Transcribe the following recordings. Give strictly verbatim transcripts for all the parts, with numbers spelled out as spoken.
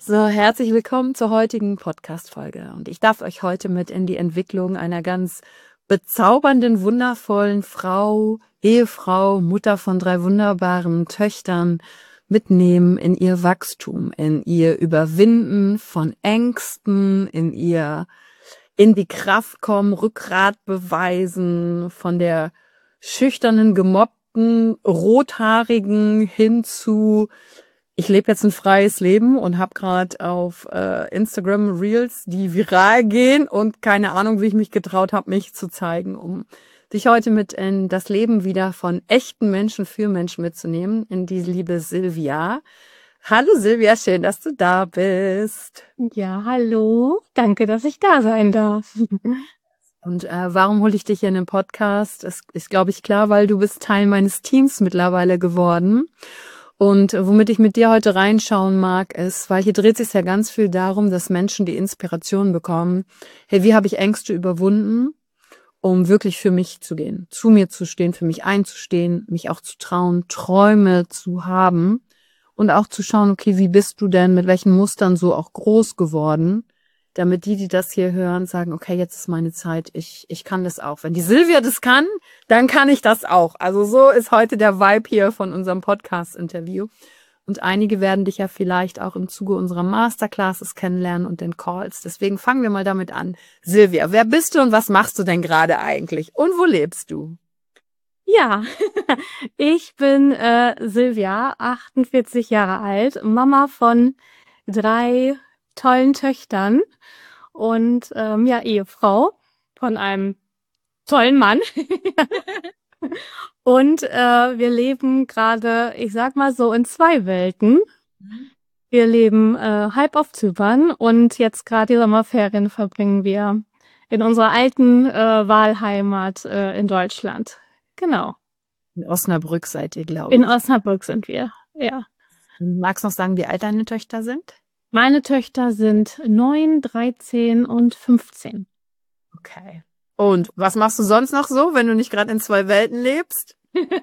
So, herzlich willkommen zur heutigen Podcast-Folge. Und ich darf euch heute mit in die Entwicklung einer ganz bezaubernden, wundervollen Frau, Ehefrau, Mutter von drei wunderbaren Töchtern mitnehmen in ihr Wachstum, in ihr Überwinden von Ängsten, in ihr in die Kraft kommen, Rückgrat beweisen, von der schüchternen, gemobbten, rothaarigen hin zu ich lebe jetzt ein freies Leben und habe gerade auf äh, Instagram Reels, die viral gehen und keine Ahnung, wie ich mich getraut habe, mich zu zeigen, um dich heute mit in das Leben wieder von echten Menschen für Menschen mitzunehmen, in die liebe Silvia. Hallo Silvia, schön, dass du da bist. Ja, hallo. Danke, dass ich da sein darf. Und äh, warum hole ich dich hier in den Podcast? Es ist, glaube ich, klar, weil du bist Teil meines Teams mittlerweile geworden. Und womit ich mit dir heute reinschauen mag, ist, weil hier dreht sich ja ganz viel darum, dass Menschen die Inspiration bekommen. Hey, wie habe ich Ängste überwunden, um wirklich für mich zu gehen, zu mir zu stehen, für mich einzustehen, mich auch zu trauen, Träume zu haben und auch zu schauen, okay, wie bist du denn, mit welchen Mustern so auch groß geworden, damit die, die das hier hören, sagen, okay, jetzt ist meine Zeit, ich ich kann das auch. Wenn die Silvia das kann, dann kann ich das auch. Also so ist heute der Vibe hier von unserem Podcast-Interview. Und einige werden dich ja vielleicht auch im Zuge unserer Masterclasses kennenlernen und den Calls. Deswegen fangen wir mal damit an. Silvia, wer bist du und was machst du denn gerade eigentlich? Und wo lebst du? Ja, ich bin äh, Silvia, achtundvierzig Jahre alt, Mama von drei tollen Töchtern und ähm, ja, Ehefrau von einem tollen Mann. Und äh, wir leben gerade, ich sag mal so, in zwei Welten. Wir leben äh, halb auf Zypern und jetzt gerade die Sommerferien verbringen wir in unserer alten äh, Wahlheimat äh, in Deutschland. Genau. In Osnabrück seid ihr, glaube In ich. Osnabrück sind wir, ja. Magst du noch sagen, wie alt deine Töchter sind? Meine Töchter sind neun, dreizehn und fünfzehn. Okay. Und was machst du sonst noch so, wenn du nicht gerade in zwei Welten lebst?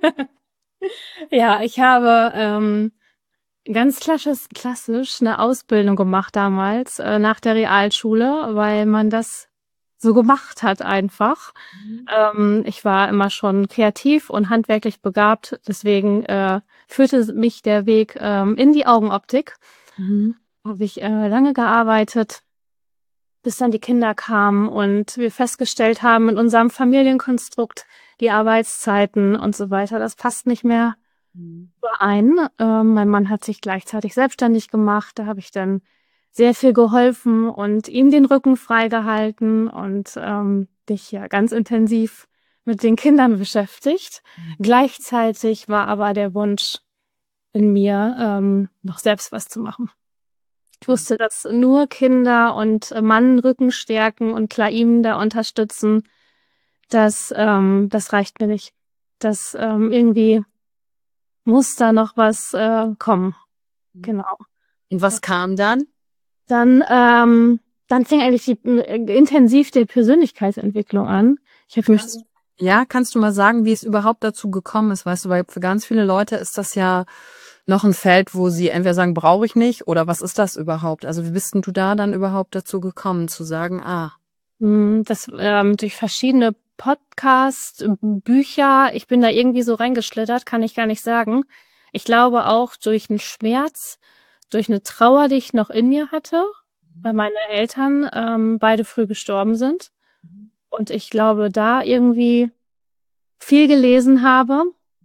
Ja, ich habe ähm, ganz klassisch, klassisch eine Ausbildung gemacht damals äh, nach der Realschule, weil man das so gemacht hat einfach. Mhm. Ähm, ich war immer schon kreativ und handwerklich begabt, deswegen äh, führte mich der Weg ähm, in die Augenoptik. Mhm. Habe ich äh, lange gearbeitet, bis dann die Kinder kamen und wir festgestellt haben in unserem Familienkonstrukt, die Arbeitszeiten und so weiter, das passt nicht mehr Mhm. überein. Ähm, mein Mann hat sich gleichzeitig selbstständig gemacht, da habe ich dann sehr viel geholfen und ihm den Rücken freigehalten und ähm, dich ja ganz intensiv mit den Kindern beschäftigt. Mhm. Gleichzeitig war aber der Wunsch in mir, ähm, noch selbst was zu machen. Ich wusste, dass nur Kinder und Mann Rücken stärken und klar ihm da unterstützen, das, ähm, das reicht mir nicht. Das ähm, irgendwie muss da noch was äh, kommen. Genau. Und was kam dann? Dann, ähm, dann fing eigentlich die, äh, intensiv die Persönlichkeitsentwicklung an. Ich habe mich, Kannst, ja, kannst du mal sagen, wie es überhaupt dazu gekommen ist? Weißt du, weil für ganz viele Leute ist das ja noch ein Feld, wo sie entweder sagen, brauche ich nicht oder was ist das überhaupt? Also wie bist denn du da dann überhaupt dazu gekommen, zu sagen, ah, mh, das ähm, durch verschiedene Podcasts, äh, Bücher, ich bin da irgendwie so reingeschlittert, kann ich gar nicht sagen. Ich glaube auch durch einen Schmerz, durch eine Trauer, die ich noch in mir hatte, weil meine Eltern ähm, beide früh gestorben sind. Und ich glaube, da irgendwie viel gelesen habe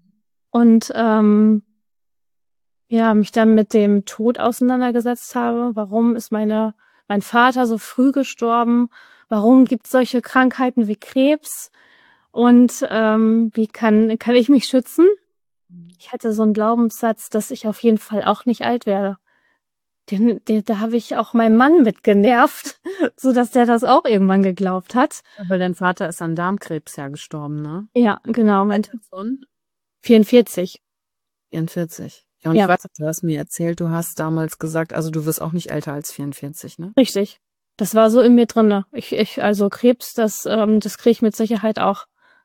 und ähm, ja, mich dann mit dem Tod auseinandergesetzt habe. Warum ist meine, mein Vater so früh gestorben? Warum gibt es solche Krankheiten wie Krebs? Und ähm, wie kann, kann ich mich schützen? Ich hatte so einen Glaubenssatz, dass ich auf jeden Fall auch nicht alt werde. Den, den, da habe ich auch meinen Mann mit genervt, so dass der das auch irgendwann geglaubt hat. weil dein Vater ist an Darmkrebs ja gestorben, ne? Ja, genau, mein Von vierundvierzig. vierundvierzig. Ja, und ich Ja, weiß, du hast mir erzählt, du hast damals gesagt, also du wirst auch nicht älter als vierundvierzig, ne? richtig. Das war so in mir drinne. Ich, ich, also Krebs, das, ähm, das kriege ich mit Sicherheit auch.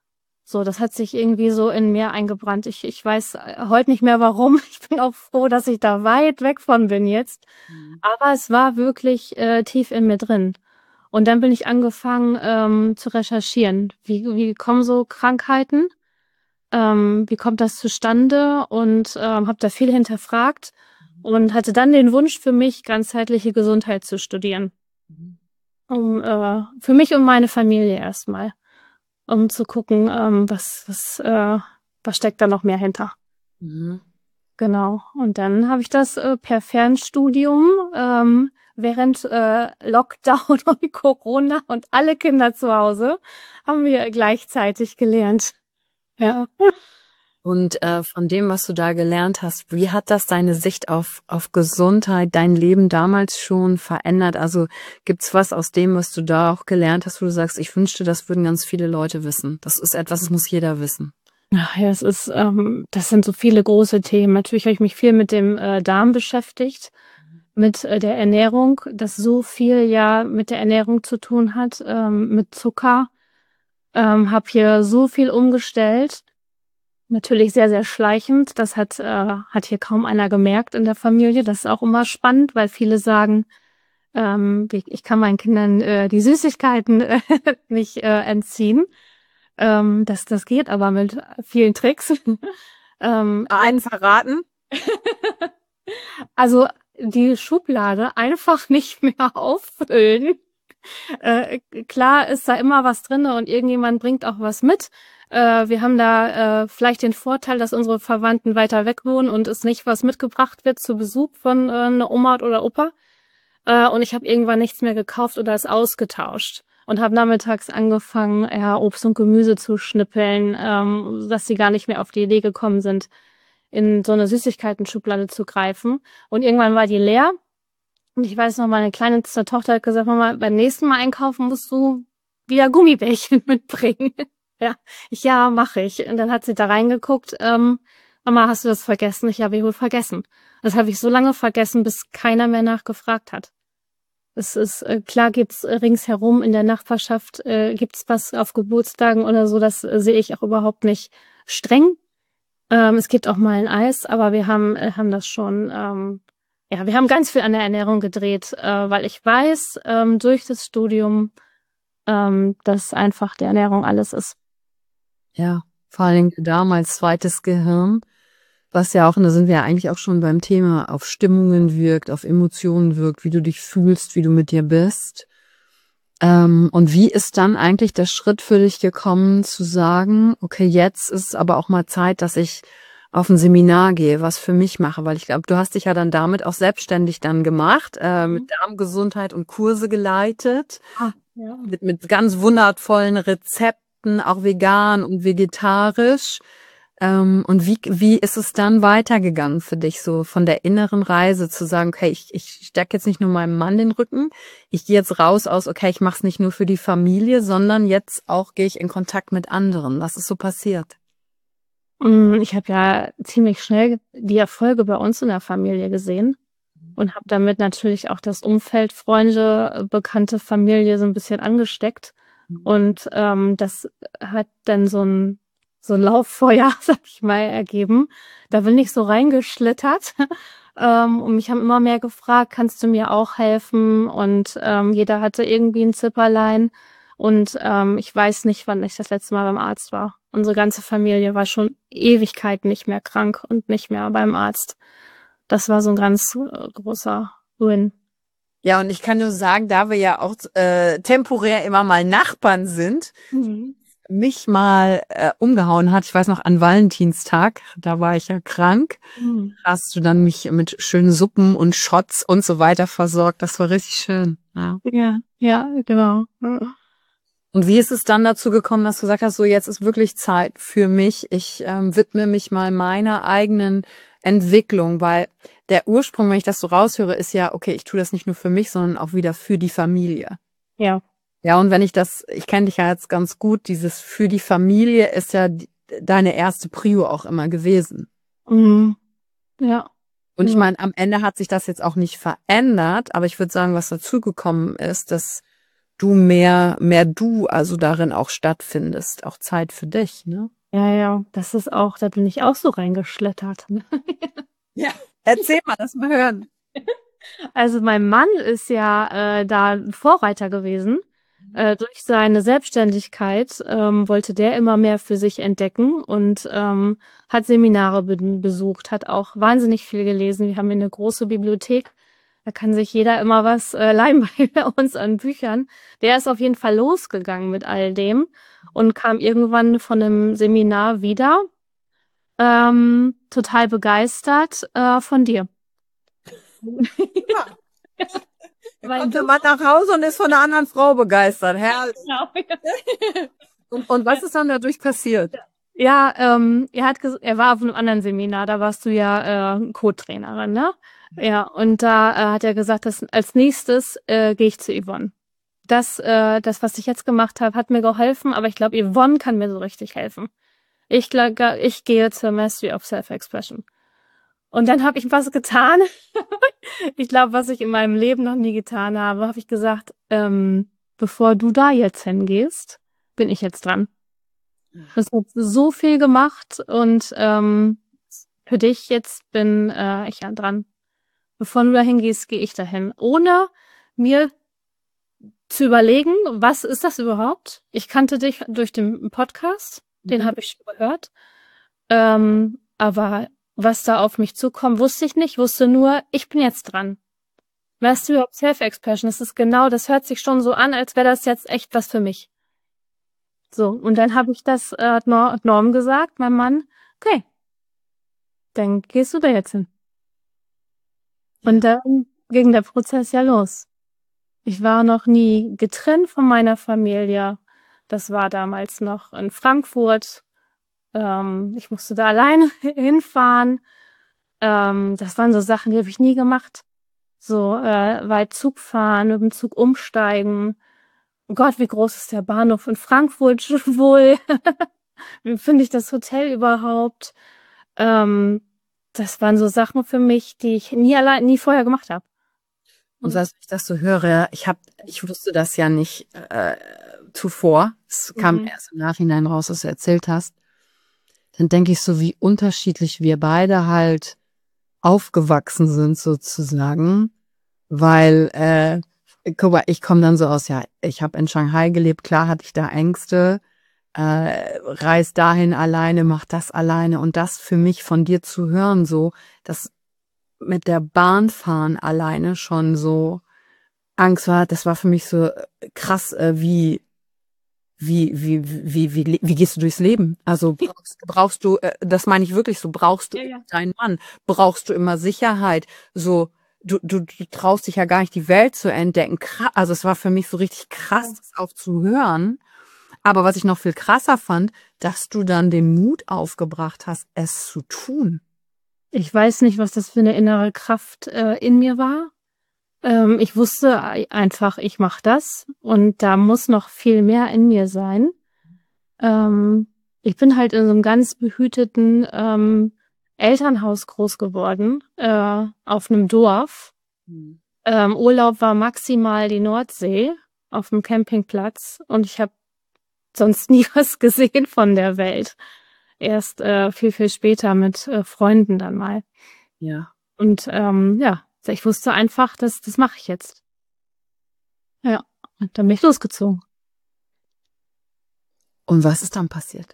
So, das hat sich irgendwie so in mir eingebrannt. Ich, ich weiß heute nicht mehr warum. Ich bin auch froh, dass ich da weit weg von bin jetzt. Mhm. Aber es war wirklich äh, tief in mir drin. Und dann bin ich angefangen ähm, zu recherchieren. Wie, wie kommen so Krankheiten? Ähm, wie kommt das zustande? Und ähm, habe da viel hinterfragt und hatte dann den Wunsch für mich, ganzheitliche Gesundheit zu studieren. Um, äh, für mich und meine Familie erstmal. Um zu gucken, ähm, was, was, äh, was steckt da noch mehr hinter. Mhm. Genau. Und dann habe ich das äh, per Fernstudium ähm, während äh, Lockdown und Corona und alle Kinder zu Hause haben wir gleichzeitig gelernt. Ja. Und äh, von dem, was du da gelernt hast, wie hat das deine Sicht auf auf Gesundheit, dein Leben damals schon verändert? Also gibt's was aus dem, was du da auch gelernt hast, wo du sagst, ich wünschte, das würden ganz viele Leute wissen. Das ist etwas, das muss jeder wissen. Ach ja, es ist, ähm, das sind so viele große Themen. Natürlich habe ich mich viel mit dem äh, Darm beschäftigt, mit äh, der Ernährung, das so viel ja mit der Ernährung zu tun hat, ähm, mit Zucker. Ähm, habe hier so viel umgestellt. Natürlich sehr, sehr schleichend. Das hat, äh, hat hier kaum einer gemerkt in der Familie. Das ist auch immer spannend, weil viele sagen, ähm, ich, ich kann meinen Kindern äh, die Süßigkeiten äh, nicht äh, entziehen. Ähm, das, das geht aber mit vielen Tricks. ähm, Einen verraten? Also die Schublade einfach nicht mehr auffüllen. Äh, klar ist da immer was drin und irgendjemand bringt auch was mit. Äh, wir haben da äh, vielleicht den Vorteil, dass unsere Verwandten weiter weg wohnen und es nicht was mitgebracht wird zu Besuch von äh, einer Oma oder Opa. Äh, und ich habe irgendwann nichts mehr gekauft oder es ausgetauscht. Und habe nachmittags angefangen, ja, Obst und Gemüse zu schnippeln, ähm, dass sie gar nicht mehr auf die Idee gekommen sind, in so eine Süßigkeiten-Schublade zu greifen. Und irgendwann war die leer. Und ich weiß noch, meine kleine Tochter hat gesagt, Mama, beim nächsten Mal einkaufen musst du wieder Gummibärchen mitbringen. Ja, ich, ja, mache ich. Und dann hat sie da reingeguckt, ähm, Mama, hast du das vergessen? Ich habe ich wohl vergessen. Das habe ich so lange vergessen, bis keiner mehr nachgefragt hat. Es ist, äh, klar gibt's äh, ringsherum in der Nachbarschaft, äh, gibt's was auf Geburtstagen oder so, das äh, sehe ich auch überhaupt nicht streng. Ähm, es gibt auch mal ein Eis, aber wir haben, äh, haben das schon, ähm, ja, wir haben ganz viel an der Ernährung gedreht, äh, weil ich weiß, ähm, durch das Studium, ähm, dass einfach die Ernährung alles ist. Ja, vor allem damals zweites Gehirn, was ja auch, und da sind wir ja eigentlich auch schon beim Thema, auf Stimmungen wirkt, auf Emotionen wirkt, wie du dich fühlst, wie du mit dir bist. Ähm, und wie ist dann eigentlich der Schritt für dich gekommen, zu sagen, okay, jetzt ist aber auch mal Zeit, dass ich auf ein Seminar gehe, was für mich mache, weil ich glaube, du hast dich ja dann damit auch selbstständig dann gemacht, äh, mhm. mit Darmgesundheit und Kurse geleitet, ah, ja. mit, mit ganz wundervollen Rezepten, auch vegan und vegetarisch. Ähm, und wie, wie ist es dann weitergegangen für dich, so von der inneren Reise zu sagen, okay, ich, ich stärke jetzt nicht nur meinem Mann den Rücken, ich gehe jetzt raus aus, okay, ich mache es nicht nur für die Familie, sondern jetzt auch gehe ich in Kontakt mit anderen. Was ist so passiert? Ich habe ja ziemlich schnell die Erfolge bei uns in der Familie gesehen und habe damit natürlich auch das Umfeld, Freunde, bekannte Familie so ein bisschen angesteckt. Und ähm, das hat dann so ein so ein Lauffeuer, sag ich mal, ergeben. Da bin ich so reingeschlittert. ähm, und mich haben immer mehr gefragt, kannst du mir auch helfen? Und ähm, jeder hatte irgendwie ein Zipperlein. Und ähm, ich weiß nicht, wann ich das letzte Mal beim Arzt war. Unsere ganze Familie war schon Ewigkeiten nicht mehr krank und nicht mehr beim Arzt. Das war so ein ganz äh, großer Win. Ja, und ich kann nur sagen, da wir ja auch äh, temporär immer mal Nachbarn sind, mhm. mich mal äh, umgehauen hat, ich weiß noch, an Valentinstag, da war ich ja krank, mhm. hast du dann mich mit schönen Suppen und Shots und so weiter versorgt. Das war richtig schön. Ja, ja, ja, genau. Und wie ist es dann dazu gekommen, dass du gesagt hast, so jetzt ist wirklich Zeit für mich, ich ähm, widme mich mal meiner eigenen Entwicklung, weil der Ursprung, wenn ich das so raushöre, ist ja, okay, ich tue das nicht nur für mich, sondern auch wieder für die Familie. Ja. Ja, und wenn ich das, ich kenne dich ja jetzt ganz gut, dieses für die Familie ist ja die, deine erste Prio auch immer gewesen. Mhm. Ja. Und ich meine, am Ende hat sich das jetzt auch nicht verändert, aber ich würde sagen, was dazugekommen ist, dass du mehr, mehr du, also darin auch stattfindest, auch Zeit für dich, ne? Ja, ja, das ist auch, da bin ich auch so reingeschlittert. Ja, erzähl mal, lass mal hören. Also mein Mann ist ja äh, da ein Vorreiter gewesen. Äh, durch seine Selbstständigkeit ähm, wollte der immer mehr für sich entdecken und ähm, hat Seminare be besucht, hat auch wahnsinnig viel gelesen. Wir haben eine große Bibliothek. Da kann sich jeder immer was äh, leihen bei uns an Büchern. Der ist auf jeden Fall losgegangen mit all dem und kam irgendwann von einem Seminar wieder, ähm, total begeistert äh, von dir. Ja. Weil Kommt der du Mann nach Hause und ist von einer anderen Frau begeistert. Herrlich. genau. Und, und was ist dann dadurch passiert? Ja, ähm, er hat ges- er war auf einem anderen Seminar, da warst du ja äh, Co-Trainerin, ne? Ja, und da äh, hat er gesagt, dass als nächstes äh, gehe ich zu Yvonne. Das, äh, das, was ich jetzt gemacht habe, hat mir geholfen, aber ich glaube, Yvonne kann mir so richtig helfen. Ich glaube, ich gehe zur Mastery of Self-Expression. Und dann habe ich was getan. Ich glaube, was ich in meinem Leben noch nie getan habe, habe ich gesagt, ähm, bevor du da jetzt hingehst, bin ich jetzt dran. Das hat so viel gemacht und ähm, für dich jetzt bin äh, ich ja dran. Bevor du dahin gehst, gehe ich dahin. Ohne mir zu überlegen, was ist das überhaupt? Ich kannte dich durch den Podcast, den Mhm. habe ich schon gehört. Ähm, aber was da auf mich zukommt, wusste ich nicht, wusste nur, ich bin jetzt dran. Mastery of Self-Expression, das ist genau, das hört sich schon so an, als wäre das jetzt echt was für mich. So, und dann habe ich das äh, Nor Norm gesagt, mein Mann, okay, dann gehst du da jetzt hin. Und dann ging der Prozess ja los. Ich war noch nie getrennt von meiner Familie. Das war damals noch in Frankfurt. Ähm, ich musste da alleine hinfahren. Ähm, das waren so Sachen, die habe ich nie gemacht. So äh, weit Zug fahren, mit dem Zug umsteigen. Oh Gott, wie groß ist der Bahnhof in Frankfurt wohl? Wie finde ich das Hotel überhaupt? Ähm, das waren so Sachen für mich, die ich nie allein, nie vorher gemacht habe. Und als ich das so höre, ich hab, ich wusste das ja nicht äh, zuvor. Es kam Mhm. erst im Nachhinein raus, was du erzählt hast. Dann denke ich so, wie unterschiedlich wir beide halt aufgewachsen sind sozusagen, weil äh, guck mal, ich komme dann so aus, ja, ich habe in Shanghai gelebt, klar hatte ich da Ängste, äh, reis dahin alleine, mach das alleine und das für mich von dir zu hören, so, dass mit der Bahn fahren alleine schon so Angst war, das war für mich so krass, äh, wie wie, wie, wie, wie, wie, wie gehst du durchs Leben? Also brauchst, brauchst du, äh, das meine ich wirklich so, brauchst du Ja, ja. deinen Mann? Brauchst du immer Sicherheit? So, du, du, du traust dich ja gar nicht, die Welt zu entdecken. Krass, also es war für mich so richtig krass, das auch zu hören. Aber was ich noch viel krasser fand, dass du dann den Mut aufgebracht hast, es zu tun. Ich weiß nicht, was das für eine innere Kraft äh, in mir war. Ähm, ich wusste ei- einfach, ich mache das und da muss noch viel mehr in mir sein. Ähm, ich bin halt in so einem ganz behüteten ähm, Elternhaus groß geworden, äh, auf einem Dorf. Hm. Ähm, Urlaub war maximal die Nordsee auf dem Campingplatz und ich habe sonst nie was gesehen von der Welt. Erst äh, viel, viel später mit äh, Freunden dann mal. Ja. Und ähm, ja, ich wusste einfach, das, das mache ich jetzt. Ja, und dann bin ich losgezogen. Und was ist dann passiert?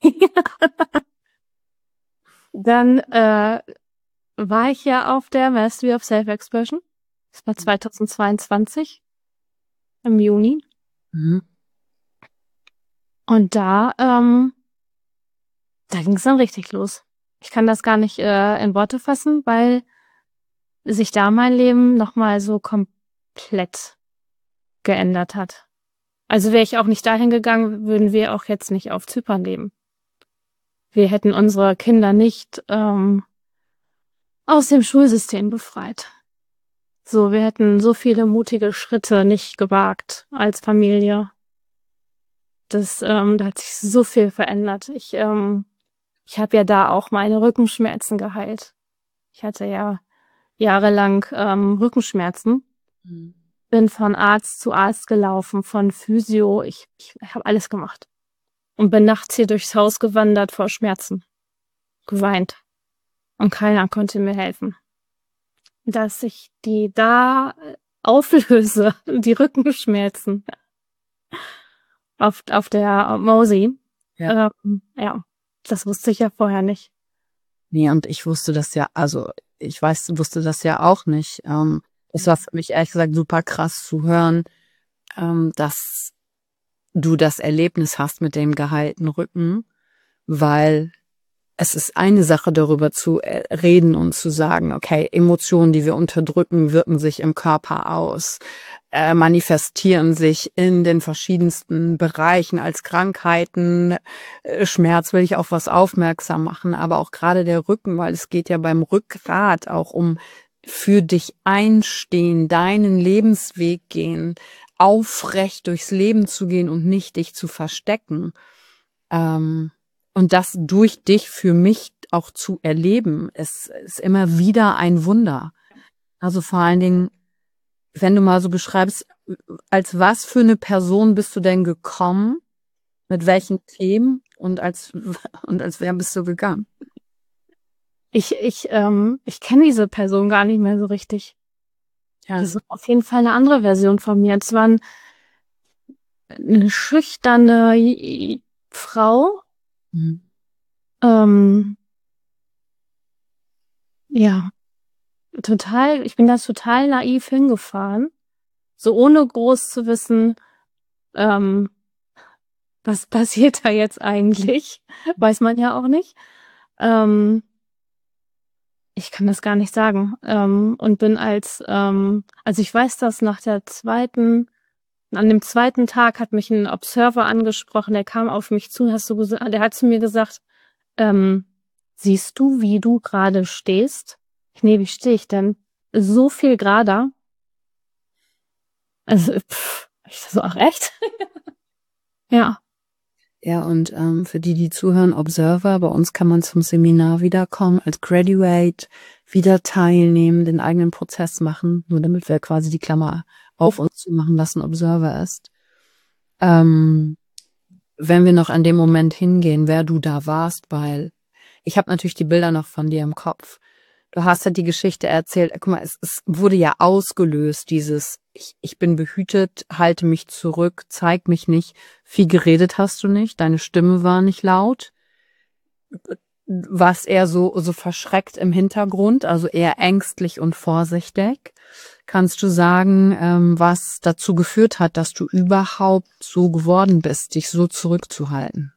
Dann äh, war ich ja auf der Mastery of Self-Expression. Das war zweitausendzweiundzwanzig im Juni. Mhm. Und da, ähm, da ging es dann richtig los. Ich kann das gar nicht äh, in Worte fassen, weil sich da mein Leben nochmal so komplett geändert hat. Also wäre ich auch nicht dahin gegangen, würden wir auch jetzt nicht auf Zypern leben. Wir hätten unsere Kinder nicht ähm, aus dem Schulsystem befreit. So, wir hätten so viele mutige Schritte nicht gewagt als Familie. Das, ähm, da hat sich so viel verändert. Ich, ähm, ich habe ja da auch meine Rückenschmerzen geheilt. Ich hatte ja jahrelang ähm, Rückenschmerzen. Mhm. bin von Arzt zu Arzt gelaufen, von Physio. Ich, ich habe alles gemacht. Und bin nachts hier durchs Haus gewandert vor Schmerzen. Geweint. Und keiner konnte mir helfen. Dass ich die da auflöse, die Rückenschmerzen. Auf, auf der Mosi. Ja. Ähm, ja, das wusste ich ja vorher nicht. Nee, und ich wusste das ja, also ich weiß, wusste das ja auch nicht. Ähm, es war für mich ehrlich gesagt super krass zu hören, ähm, dass du das Erlebnis hast mit dem geheilten Rücken, weil es ist eine Sache, darüber zu reden und zu sagen, okay, Emotionen, die wir unterdrücken, wirken sich im Körper aus, äh, manifestieren sich in den verschiedensten Bereichen als Krankheiten. Äh, Schmerz will ich auf was aufmerksam machen, aber auch gerade der Rücken, weil es geht ja beim Rückgrat auch um für dich einstehen, deinen Lebensweg gehen, aufrecht durchs Leben zu gehen und nicht dich zu verstecken. Ähm, Und das durch dich für mich auch zu erleben, ist, ist immer wieder ein Wunder. Also vor allen Dingen, wenn du mal so beschreibst, als was für eine Person bist du denn gekommen? Mit welchen Themen? Und als, und als wer bist du gegangen? Ich, ich, ähm, ich kenne diese Person gar nicht mehr so richtig. Ja. Das ist auf jeden Fall eine andere Version von mir. Es war ein, eine schüchterne Frau. Mhm. Ähm, ja, total, ich bin da total naiv hingefahren. So ohne groß zu wissen, ähm, was passiert da jetzt eigentlich? Weiß man ja auch nicht. Ähm, ich kann das gar nicht sagen. Ähm, und bin als, ähm, also ich weiß, dass nach der zweiten, an dem zweiten Tag hat mich ein Observer angesprochen, der kam auf mich zu, hast du gesagt, der hat zu mir gesagt, ähm, siehst du, wie du gerade stehst? Ich, nee, wie stehe ich denn? So viel gerader. Also, pff, ich so, ach echt? Ja. Ja, und ähm, für die, die zuhören, Observer, bei uns kann man zum Seminar wiederkommen, als Graduate wieder teilnehmen, den eigenen Prozess machen, nur damit wir quasi die Klammer auf uns zu machen lassen, Observer ist. Ähm, wenn wir noch an dem Moment hingehen, wer du da warst, weil ich habe natürlich die Bilder noch von dir im Kopf. Du hast ja die Geschichte erzählt, guck mal, es, es wurde ja ausgelöst, dieses, ich, ich bin behütet, halte mich zurück, zeig mich nicht. Viel geredet hast du nicht, deine Stimme war nicht laut. Warst eher so, so verschreckt im Hintergrund, also eher ängstlich und vorsichtig. Kannst du sagen, ähm, was dazu geführt hat, dass du überhaupt so geworden bist, dich so zurückzuhalten?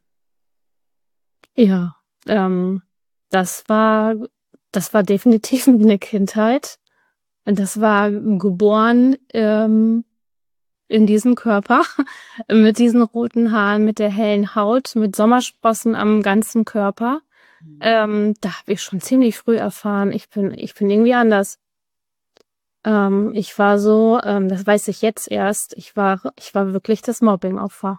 Ja, ähm, das war, das war definitiv eine Kindheit. Und das war geboren ähm, in diesem Körper, mit diesen roten Haaren, mit der hellen Haut, mit Sommersprossen am ganzen Körper. Mhm. Ähm, da habe ich schon ziemlich früh erfahren, ich bin, ich bin irgendwie anders. Ähm, ich war so, ähm, das weiß ich jetzt erst, ich war, ich war wirklich das Mobbing-Opfer.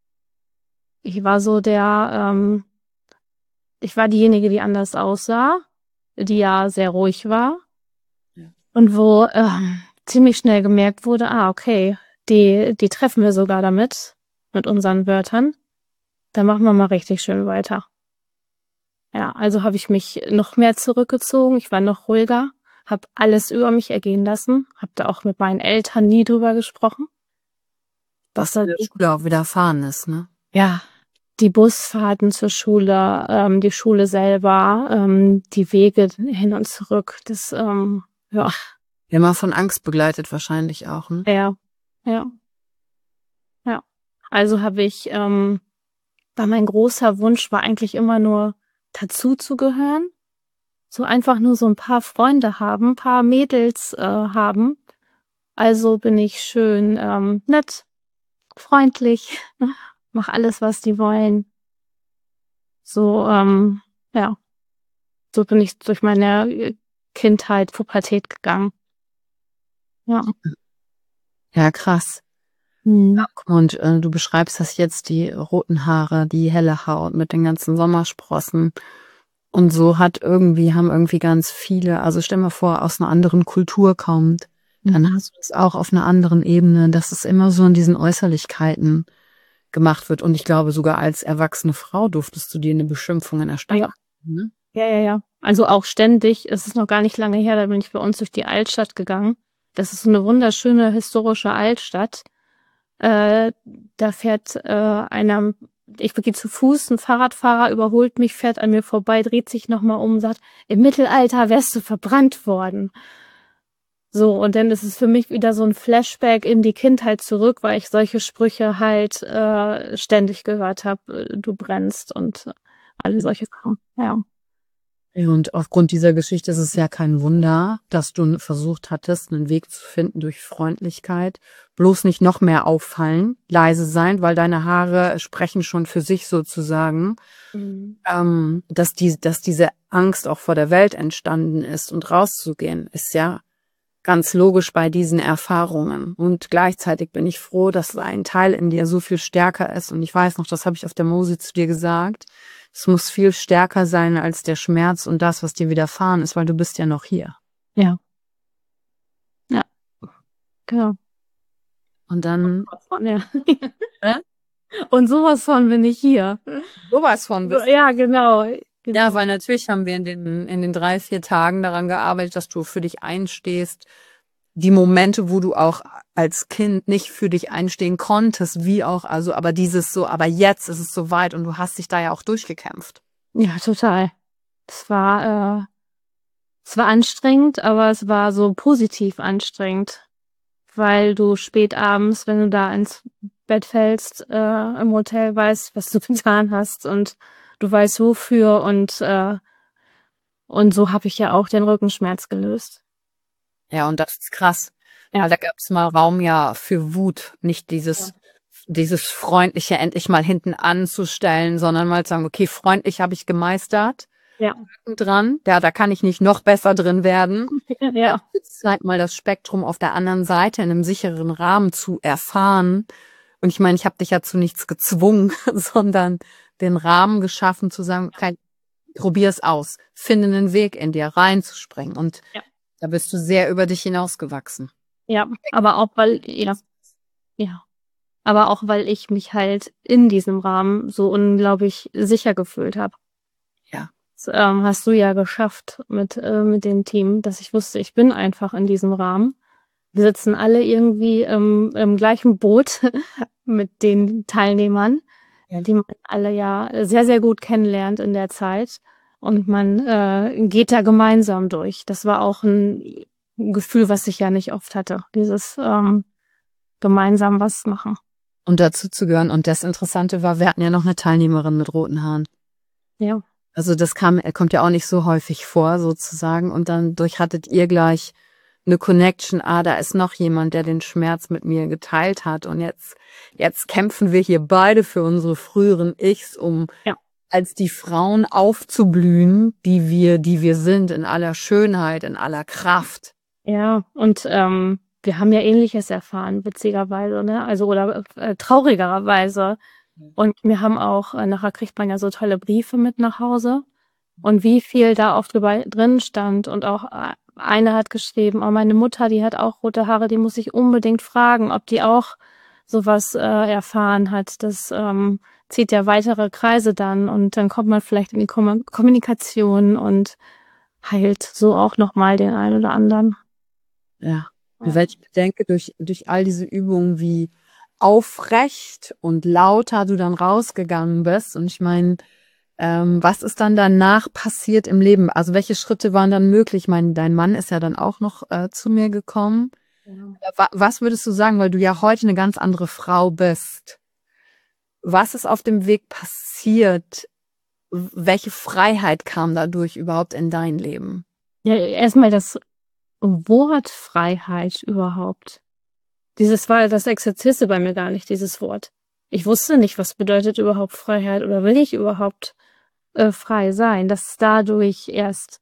Ich war so der, ähm, ich war diejenige, die anders aussah, die ja sehr ruhig war. Ja. Und wo ähm, ziemlich schnell gemerkt wurde, ah, okay, die, die treffen wir sogar damit, mit unseren Wörtern. Dann machen wir mal richtig schön weiter. Ja, also habe ich mich noch mehr zurückgezogen, ich war noch ruhiger, habe alles über mich ergehen lassen, habe da auch mit meinen Eltern nie drüber gesprochen. Was da die Schule auch widerfahren ist, ne? Ja, die Busfahrten zur Schule, ähm, die Schule selber, ähm, die Wege hin und zurück, das, ähm, ja. Immer von Angst begleitet wahrscheinlich auch, ne? Ja, ja, ja. Also habe ich, ähm, war mein großer Wunsch, war eigentlich immer nur dazu zu gehören. So einfach nur so ein paar Freunde haben, ein paar Mädels äh, haben. Also bin ich schön ähm, nett, freundlich, mach alles, was die wollen. So, ähm, ja, so bin ich durch meine Kindheit, Pubertät gegangen. Ja. Ja, krass. Hm. Und äh, du beschreibst das jetzt, die roten Haare, die helle Haut mit den ganzen Sommersprossen. Und so hat irgendwie, haben irgendwie ganz viele, also stell mal vor, aus einer anderen Kultur kommt, dann hast du das auch auf einer anderen Ebene, dass es immer so in diesen Äußerlichkeiten gemacht wird. Und ich glaube, sogar als erwachsene Frau durftest du dir eine Beschimpfung erstatten. Ja. Ne? Ja, ja, ja. Also auch ständig, es ist noch gar nicht lange her, da bin ich bei uns durch die Altstadt gegangen. Das ist so eine wunderschöne historische Altstadt. Äh, da fährt äh, einer, ich gehe zu Fuß, ein Fahrradfahrer überholt mich, fährt an mir vorbei, dreht sich nochmal um und sagt, im Mittelalter wärst du verbrannt worden. So, und dann ist es für mich wieder so ein Flashback in die Kindheit zurück, weil ich solche Sprüche halt äh, ständig gehört habe, du brennst und alle solche Sachen. Ja. Und aufgrund dieser Geschichte ist es ja kein Wunder, dass du versucht hattest, einen Weg zu finden durch Freundlichkeit. Bloß nicht noch mehr auffallen, leise sein, weil deine Haare sprechen schon für sich sozusagen. Mhm. Ähm, dass die, dass diese Angst auch vor der Welt entstanden ist und rauszugehen, ist ja ganz logisch bei diesen Erfahrungen. Und gleichzeitig bin ich froh, dass ein Teil in dir so viel stärker ist. Und ich weiß noch, das habe ich auf der Mosi zu dir gesagt, es muss viel stärker sein als der Schmerz und das, was dir widerfahren ist, weil du bist ja noch hier. Ja. Ja. Genau. Und dann... Ja. Und sowas von bin ich hier. Sowas von bist du. Ja, genau. genau. Ja, weil natürlich haben wir in den, in den drei, vier Tagen daran gearbeitet, dass du für dich einstehst. Die Momente, wo du auch als Kind nicht für dich einstehen konntest, wie auch, also, aber dieses so, aber jetzt ist es soweit und du hast dich da ja auch durchgekämpft. Ja, total. Es war, äh, es war anstrengend, aber es war so positiv anstrengend, weil du spät abends, wenn du da ins Bett fällst, äh, im Hotel weißt, was du getan hast und du weißt wofür und, äh, und so habe ich ja auch den Rückenschmerz gelöst. Ja, und das ist krass. Ja, da gab es mal Raum ja für Wut, nicht dieses, ja. dieses freundliche endlich mal hinten anzustellen, sondern mal zu sagen, okay, freundlich habe ich gemeistert. Ja. Dran, ja, da kann ich nicht noch besser drin werden. Ja. Jetzt halt mal das Spektrum auf der anderen Seite in einem sicheren Rahmen zu erfahren. Und ich meine, ich habe dich ja zu nichts gezwungen, sondern den Rahmen geschaffen zu sagen, okay, probier es aus, finde einen Weg in dir reinzuspringen. Und ja. Da bist du sehr über dich hinausgewachsen. Ja, aber auch weil, ja, ja, aber auch weil ich mich halt in diesem Rahmen so unglaublich sicher gefühlt habe. Ja. Das ähm, hast du ja geschafft mit, äh, mit dem Team, dass ich wusste, ich bin einfach in diesem Rahmen. Wir sitzen alle irgendwie im, im gleichen Boot mit den Teilnehmern, ja. Die man alle ja sehr, sehr gut kennenlernt in der Zeit. Und man äh, geht da gemeinsam durch. Das war auch ein Gefühl, was ich ja nicht oft hatte. Dieses ähm, gemeinsam was machen. Und dazu zu gehören. Und das Interessante war, wir hatten ja noch eine Teilnehmerin mit roten Haaren. Ja. Also das kam, kommt ja auch nicht so häufig vor, sozusagen. Und dann durch hattet ihr gleich eine Connection. Ah, da ist noch jemand, der den Schmerz mit mir geteilt hat. Und jetzt, jetzt kämpfen wir hier beide für unsere früheren Ichs, um ja. als die Frauen aufzublühen, die wir, die wir sind, in aller Schönheit, in aller Kraft. Ja, und ähm, wir haben ja Ähnliches erfahren, witzigerweise, ne? Also oder äh, traurigerweise. Und wir haben auch, äh, nachher kriegt man ja so tolle Briefe mit nach Hause. Und wie viel da oft drüber, drin stand. Und auch äh, eine hat geschrieben, oh, meine Mutter, die hat auch rote Haare, die muss ich unbedingt fragen, ob die auch sowas äh, erfahren hat. Das ähm, zieht ja weitere Kreise dann und dann kommt man vielleicht in die Kom- Kommunikation und heilt so auch nochmal den einen oder anderen. Ja, ja. Weil ich denke, durch, durch all diese Übungen, wie aufrecht und lauter du dann rausgegangen bist. Und ich meine, ähm, was ist dann danach passiert im Leben? Also welche Schritte waren dann möglich? Ich meine, dein Mann ist ja dann auch noch äh, zu mir gekommen. Ja. Was würdest du sagen, weil du ja heute eine ganz andere Frau bist? Was ist auf dem Weg passiert? Welche Freiheit kam dadurch überhaupt in dein Leben? Ja, erstmal das Wort Freiheit überhaupt. Dieses war das existierte bei mir gar nicht, dieses Wort. Ich wusste nicht, was bedeutet überhaupt Freiheit oder will ich überhaupt äh, frei sein. Das ist dadurch erst,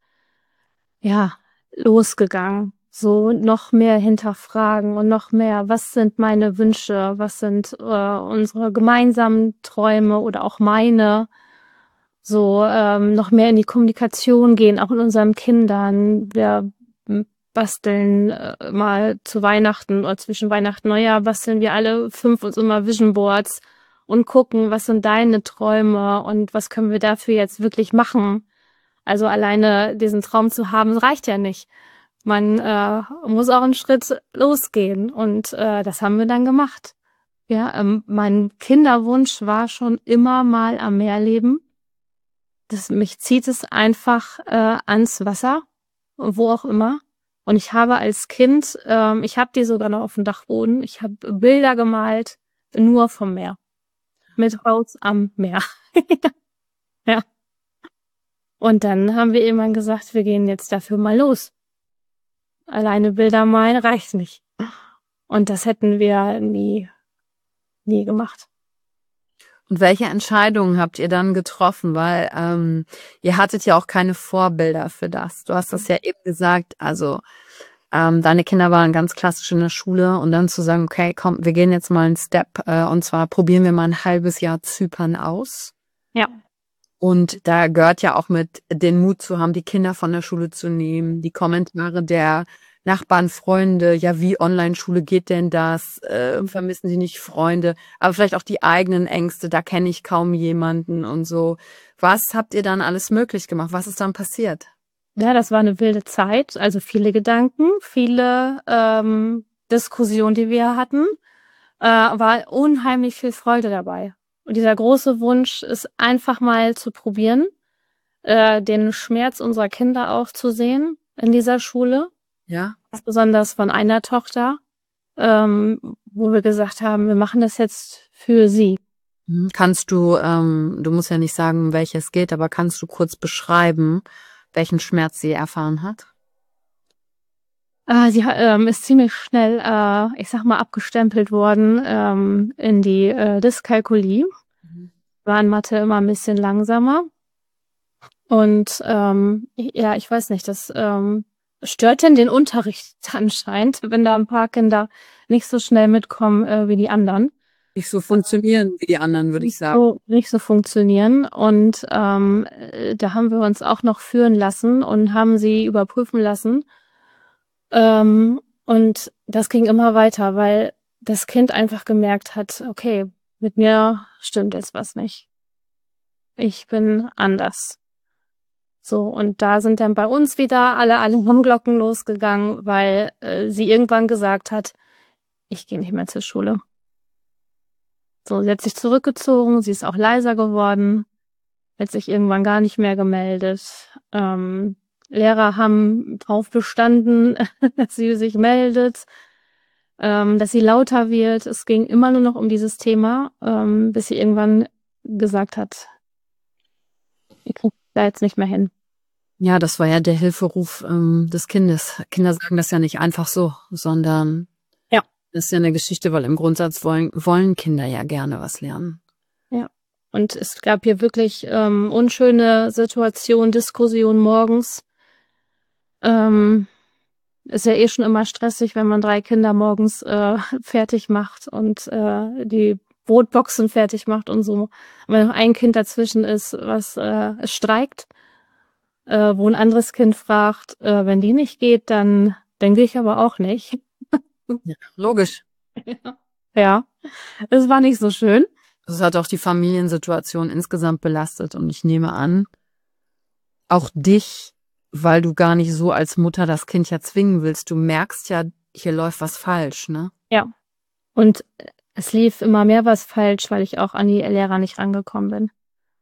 ja, losgegangen. So noch mehr hinterfragen und noch mehr, was sind meine Wünsche, was sind äh, unsere gemeinsamen Träume oder auch meine. So ähm, noch mehr in die Kommunikation gehen, auch mit unseren Kindern. Wir basteln äh, mal zu Weihnachten oder zwischen Weihnachten und Neujahr basteln wir alle fünf uns immer Vision Boards und gucken, was sind deine Träume und was können wir dafür jetzt wirklich machen. Also alleine diesen Traum zu haben, reicht ja nicht. Man äh, muss auch einen Schritt losgehen und äh, das haben wir dann gemacht. Ja, ähm, mein Kinderwunsch war schon immer mal am Meer leben. Das, mich zieht es einfach äh, ans Wasser, wo auch immer. Und ich habe als Kind, ähm, ich habe die sogar noch auf dem Dachboden, ich habe Bilder gemalt, nur vom Meer. Mit Haus am Meer. Ja. Und dann haben wir irgendwann gesagt, wir gehen jetzt dafür mal los. Alleine Bilder malen reicht nicht. Und das hätten wir nie, nie gemacht. Und welche Entscheidungen habt ihr dann getroffen? Weil ähm, ihr hattet ja auch keine Vorbilder für das. Du hast das ja eben gesagt, also ähm, deine Kinder waren ganz klassisch in der Schule und dann zu sagen, okay, komm, wir gehen jetzt mal einen Step äh, und zwar probieren wir mal ein halbes Jahr Zypern aus. Ja. Und da gehört ja auch mit, den Mut zu haben, die Kinder von der Schule zu nehmen, die Kommentare der Nachbarn, Freunde, ja, wie Online-Schule geht denn das? Äh, vermissen Sie nicht Freunde? Aber vielleicht auch die eigenen Ängste, da kenne ich kaum jemanden und so. Was habt ihr dann alles möglich gemacht? Was ist dann passiert? Ja, das war eine wilde Zeit, also viele Gedanken, viele ähm, Diskussionen, die wir hatten, äh, war unheimlich viel Freude dabei. Und dieser große Wunsch ist einfach mal zu probieren, äh, den Schmerz unserer Kinder auch zu sehen in dieser Schule. Ja. Besonders von einer Tochter, ähm, wo wir gesagt haben, wir machen das jetzt für sie. Kannst du, ähm, du musst ja nicht sagen, um welches geht, aber kannst du kurz beschreiben, welchen Schmerz sie erfahren hat? Äh, sie ähm, ist ziemlich schnell, äh, ich sag mal, abgestempelt worden ähm, in die äh, Dyskalkulie. Mhm. War in Mathe immer ein bisschen langsamer. Und ähm, ja, ich weiß nicht, das ähm, stört denn den Unterricht anscheinend, wenn da ein paar Kinder nicht so schnell mitkommen äh, wie die anderen. Nicht so funktionieren wie die anderen, würde ich sagen. So, nicht so funktionieren. Und ähm, da haben wir uns auch noch führen lassen und haben sie überprüfen lassen. Ähm, und das ging immer weiter, weil das Kind einfach gemerkt hat, okay, mit mir stimmt jetzt was nicht. Ich bin anders. So, und da sind dann bei uns wieder alle Alarmglocken losgegangen, weil äh, sie irgendwann gesagt hat, ich gehe nicht mehr zur Schule. So, sie hat sich zurückgezogen, sie ist auch leiser geworden, hat sich irgendwann gar nicht mehr gemeldet. Ähm, Lehrer haben drauf bestanden, dass sie sich meldet, ähm, dass sie lauter wird. Es ging immer nur noch um dieses Thema, ähm, bis sie irgendwann gesagt hat, ich krieg da jetzt nicht mehr hin. Ja, das war ja der Hilferuf ähm, des Kindes. Kinder sagen das ja nicht einfach so, sondern ja, das ist ja eine Geschichte, weil im Grundsatz wollen, wollen Kinder ja gerne was lernen. Ja, und es gab hier wirklich ähm, unschöne Situationen, Diskussionen morgens. Ähm, ist ja eh schon immer stressig, wenn man drei Kinder morgens äh, fertig macht und äh, die Brotboxen fertig macht und so. Wenn noch ein Kind dazwischen ist, was äh, streikt, äh, wo ein anderes Kind fragt, äh, wenn die nicht geht, dann denke ich aber auch nicht. Ja, logisch. Ja, es war nicht so schön. Das hat auch die Familiensituation insgesamt belastet und ich nehme an, auch dich, weil du gar nicht so als Mutter das Kind ja zwingen willst. Du merkst ja, hier läuft was falsch, ne? Ja. Und es lief immer mehr was falsch, weil ich auch an die Lehrer nicht rangekommen bin.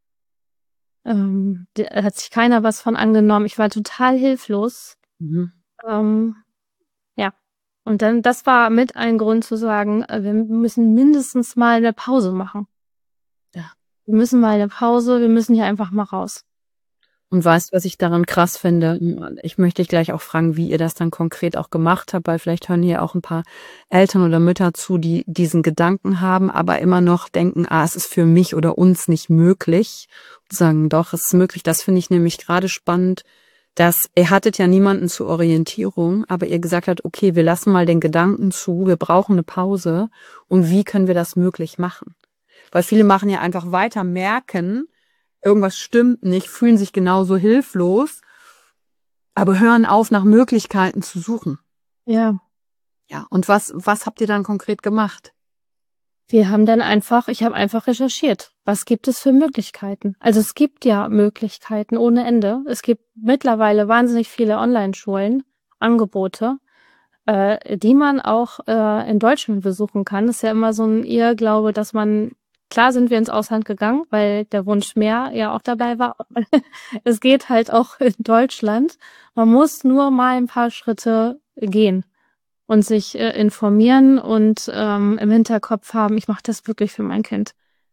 Ähm, da hat sich keiner was von angenommen. Ich war total hilflos. Mhm. Ähm, ja. Und dann, das war mit ein Grund zu sagen, wir müssen mindestens mal eine Pause machen. Ja. Wir müssen mal eine Pause, wir müssen hier einfach mal raus. Und weißt, was ich daran krass finde? Ich möchte dich gleich auch fragen, wie ihr das dann konkret auch gemacht habt, weil vielleicht hören hier auch ein paar Eltern oder Mütter zu, die diesen Gedanken haben, aber immer noch denken, ah, es ist für mich oder uns nicht möglich. Und sagen, doch, es ist möglich. Das finde ich nämlich gerade spannend, dass ihr hattet ja niemanden zur Orientierung, aber ihr gesagt habt, okay, wir lassen mal den Gedanken zu, wir brauchen eine Pause. Und wie können wir das möglich machen? Weil viele machen ja einfach weiter, merken, irgendwas stimmt nicht, fühlen sich genauso hilflos aber hören auf, nach Möglichkeiten zu suchen. Ja. Ja, und was, was habt ihr dann konkret gemacht? Wir haben dann einfach, ich habe einfach recherchiert. Was gibt es für Möglichkeiten? Also es gibt ja Möglichkeiten ohne Ende. Es gibt mittlerweile wahnsinnig viele Online-Schulen, Angebote, äh, die man auch äh, in Deutschland besuchen kann. Das ist ja immer so ein Irrglaube, dass man, klar sind wir ins Ausland gegangen, weil der Wunsch mehr ja auch dabei war. Es geht halt auch in Deutschland. Man muss nur mal ein paar Schritte gehen und sich äh, informieren und ähm, im Hinterkopf haben, ich mache das wirklich für mein Kind.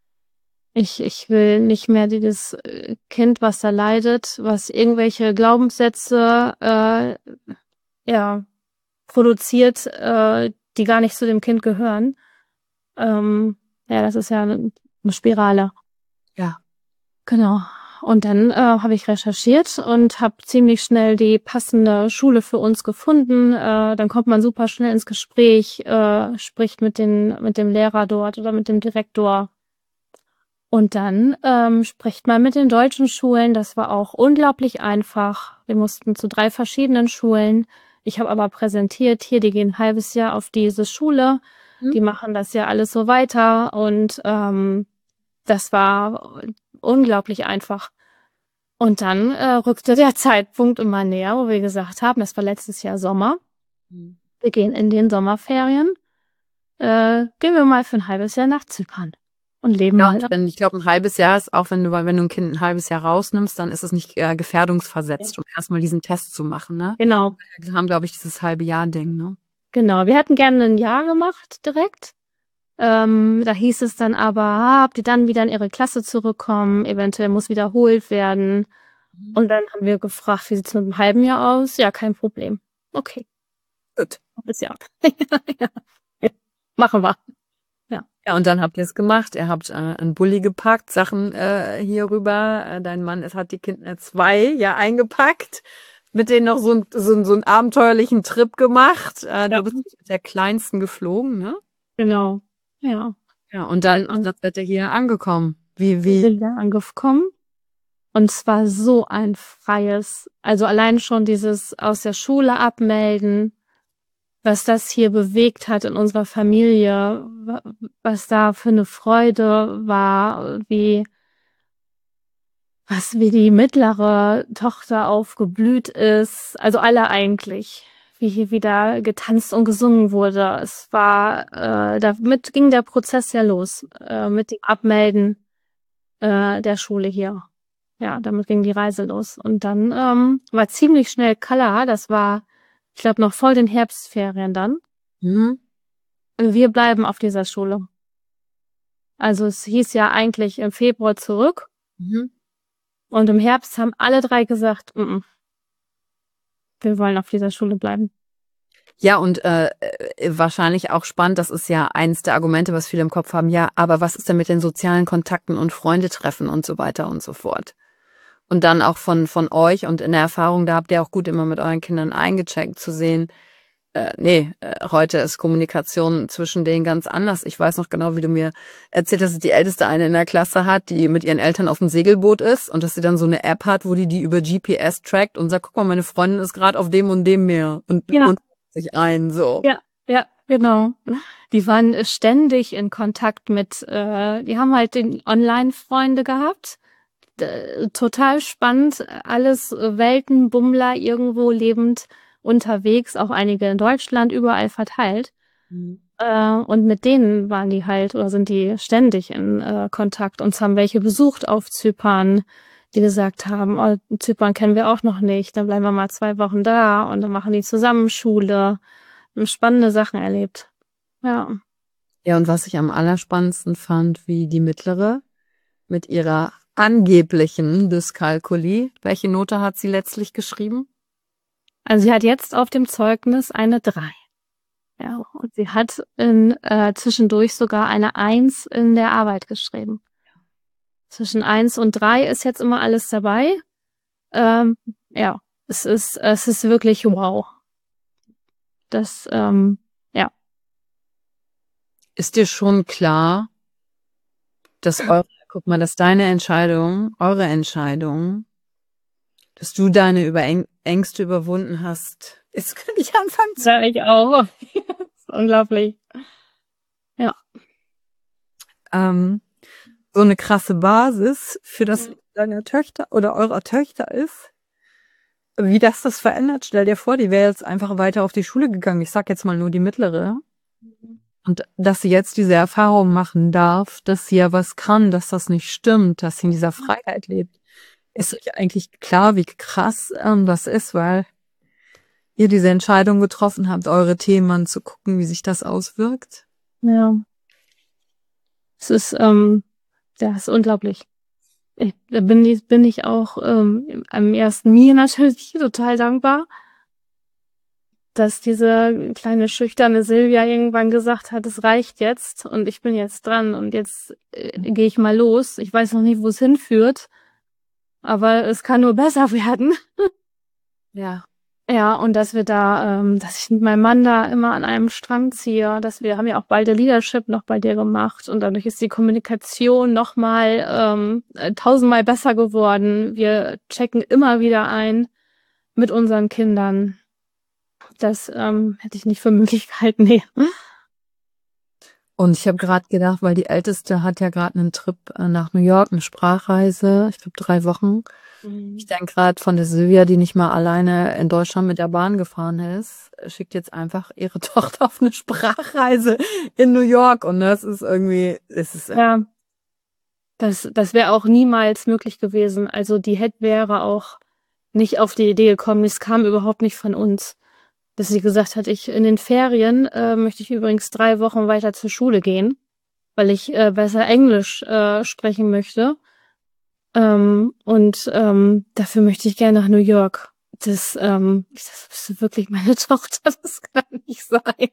Ich, ich will nicht mehr dieses äh, Kind, was da leidet, was irgendwelche Glaubenssätze äh, ja, produziert, äh, die gar nicht zu dem Kind gehören. Ähm, ja, das ist ja eine, eine Spirale. Ja. Genau. Und dann äh, habe ich recherchiert und habe ziemlich schnell die passende Schule für uns gefunden. Äh, dann kommt man super schnell ins Gespräch, äh, spricht mit den mit dem Lehrer dort oder mit dem Direktor. Und dann ähm, spricht man mit den deutschen Schulen. Das war auch unglaublich einfach. Wir mussten zu drei verschiedenen Schulen. Ich habe aber präsentiert, hier, die gehen ein halbes Jahr auf diese Schule. Die machen das ja alles so weiter. Und ähm, das war unglaublich einfach. Und dann äh, rückte der Zeitpunkt immer näher, wo wir gesagt haben, das war letztes Jahr Sommer. Mhm. Wir gehen in den Sommerferien. Äh, gehen wir mal für ein halbes Jahr nach Zypern und leben Ja, mal. und wenn, ich glaube, ein halbes Jahr ist, auch wenn du, weil wenn du ein Kind ein halbes Jahr rausnimmst, dann ist es nicht äh, gefährdungsversetzt, um erstmal diesen Test zu machen, ne? Genau, Wir haben, glaube ich, dieses halbe Jahr-Ding, ne? genau. Wir hätten gerne ein Jahr gemacht direkt. Ähm, da hieß es dann aber, ah, habt ihr dann wieder in ihre Klasse zurückkommen, eventuell muss wiederholt werden. Und dann haben wir gefragt, wie sieht's mit einem halben Jahr aus? Ja, kein Problem. Okay, Gut. halbes Jahr. Ja, ja. Machen wir. Ja. Ja, und dann habt ihr es gemacht. Ihr habt äh, einen Bulli gepackt, Sachen äh, hier rüber. Äh, dein Mann, es hat die Kinder zwei ja eingepackt, mit denen noch so, ein, so, ein- so einen abenteuerlichen Trip gemacht. Äh, Ja. Du bist mit der Kleinsten geflogen, ne? Genau. Ja. Ja, und dann, und dann seid ihr hier angekommen. Wie, Wir wie? sind da angekommen. Und zwar so ein freies, also allein schon dieses aus der Schule abmelden, was das hier bewegt hat in unserer Familie, wa- was da für eine Freude war, wie, was wie die mittlere Tochter aufgeblüht ist, also alle eigentlich, wie hier wieder getanzt und gesungen wurde. Es war, äh, damit ging der Prozess ja los, äh, mit dem Abmelden äh, der Schule hier. Ja, damit ging die Reise los. Und dann ähm, war ziemlich schnell klar, das war, ich glaube, noch voll den Herbstferien dann. Mhm. Wir bleiben auf dieser Schule. Also es hieß ja eigentlich im Februar zurück. Mhm. Und im Herbst haben alle drei gesagt, mm -mm, wir wollen auf dieser Schule bleiben. Ja, und äh, äh, wahrscheinlich auch spannend, das ist ja eins der Argumente, was viele im Kopf haben, ja, aber was ist denn mit den sozialen Kontakten und Freundetreffen und so weiter und so fort? Und dann auch von von euch und in der Erfahrung, da habt ihr auch gut immer mit euren Kindern eingecheckt zu sehen, äh, nee, äh, heute ist Kommunikation zwischen denen ganz anders. Ich weiß noch genau, wie du mir erzählt hast, dass die Älteste eine in der Klasse hat, die mit ihren Eltern auf dem Segelboot ist und dass sie dann so eine App hat, wo die die über G P S trackt und sagt, guck mal, meine Freundin ist gerade auf dem und dem Meer und, Ja. und sich ein, so. Ja, ja, genau. Die waren äh, ständig in Kontakt mit, äh, die haben halt den Online-Freunde gehabt. D total spannend, alles äh, Weltenbummler irgendwo lebend unterwegs, auch einige in Deutschland, überall verteilt. Mhm. Äh, und mit denen waren die halt oder sind die ständig in äh, Kontakt. Uns haben welche besucht auf Zypern, die gesagt haben, oh, Zypern kennen wir auch noch nicht, dann bleiben wir mal zwei Wochen da und dann machen die zusammen Schule. Haben spannende Sachen erlebt. Ja. Ja, und was ich am allerspannendsten fand, wie die Mittlere mit ihrer angeblichen Dyskalkulie, welche Note hat sie letztlich geschrieben? Also sie hat jetzt auf dem Zeugnis eine drei. Ja, und sie hat in, äh, zwischendurch sogar eine Eins in der Arbeit geschrieben. Zwischen eins und drei ist jetzt immer alles dabei. Ähm, ja, es ist, es ist wirklich wow. Das, ähm, ja. Ist dir schon klar, dass eure, guck mal, dass deine Entscheidung, eure Entscheidung, dass du deine Übereng Ängste überwunden hast. Jetzt könnte ich anfangen zu. Sag ich auch. Das ist unglaublich. Ja. Ähm, so eine krasse Basis für das deiner Töchter oder eurer Töchter ist. Wie das das verändert, stell dir vor, die wäre jetzt einfach weiter auf die Schule gegangen. Ich sag jetzt mal nur die mittlere. Und dass sie jetzt diese Erfahrung machen darf, dass sie ja was kann, dass das nicht stimmt, dass sie in dieser Freiheit lebt. Ist euch eigentlich klar, wie krass ähm, das ist, weil ihr diese Entscheidung getroffen habt, eure Themen anzugucken, wie sich das auswirkt? Ja. Es ist, ähm, ja, ist unglaublich. Ich, da bin ich, bin ich auch ähm, am ersten mir natürlich total dankbar, dass diese kleine schüchterne Silvia irgendwann gesagt hat, es reicht jetzt und ich bin jetzt dran und jetzt äh, gehe ich mal los. Ich weiß noch nicht, wo es hinführt, aber es kann nur besser werden. Ja. Ja, und dass wir da, ähm, dass ich mit meinem Mann da immer an einem Strang ziehe, dass wir haben ja auch beide Leadership noch bei dir gemacht und dadurch ist die Kommunikation nochmal ähm, äh, tausendmal besser geworden. Wir checken immer wieder ein mit unseren Kindern. Das ähm, hätte ich nicht für möglich gehalten, nee. Und ich habe gerade gedacht, weil die Älteste hat ja gerade einen Trip äh, nach New York, eine Sprachreise, ich glaube drei Wochen. Ich denke gerade von der Silvia, die nicht mal alleine in Deutschland mit der Bahn gefahren ist, schickt jetzt einfach ihre Tochter auf eine Sprachreise in New York. Und das ist irgendwie, es ist Ja, das, das wäre auch niemals möglich gewesen. Also die hätte wäre auch nicht auf die Idee gekommen. Es kam überhaupt nicht von uns, dass sie gesagt hat, ich in den Ferien äh, möchte ich übrigens drei Wochen weiter zur Schule gehen, weil ich äh, besser Englisch äh, sprechen möchte. Ähm, und ähm, dafür möchte ich gerne nach New York. Das, ähm, das ist wirklich meine Tochter, das kann nicht sein.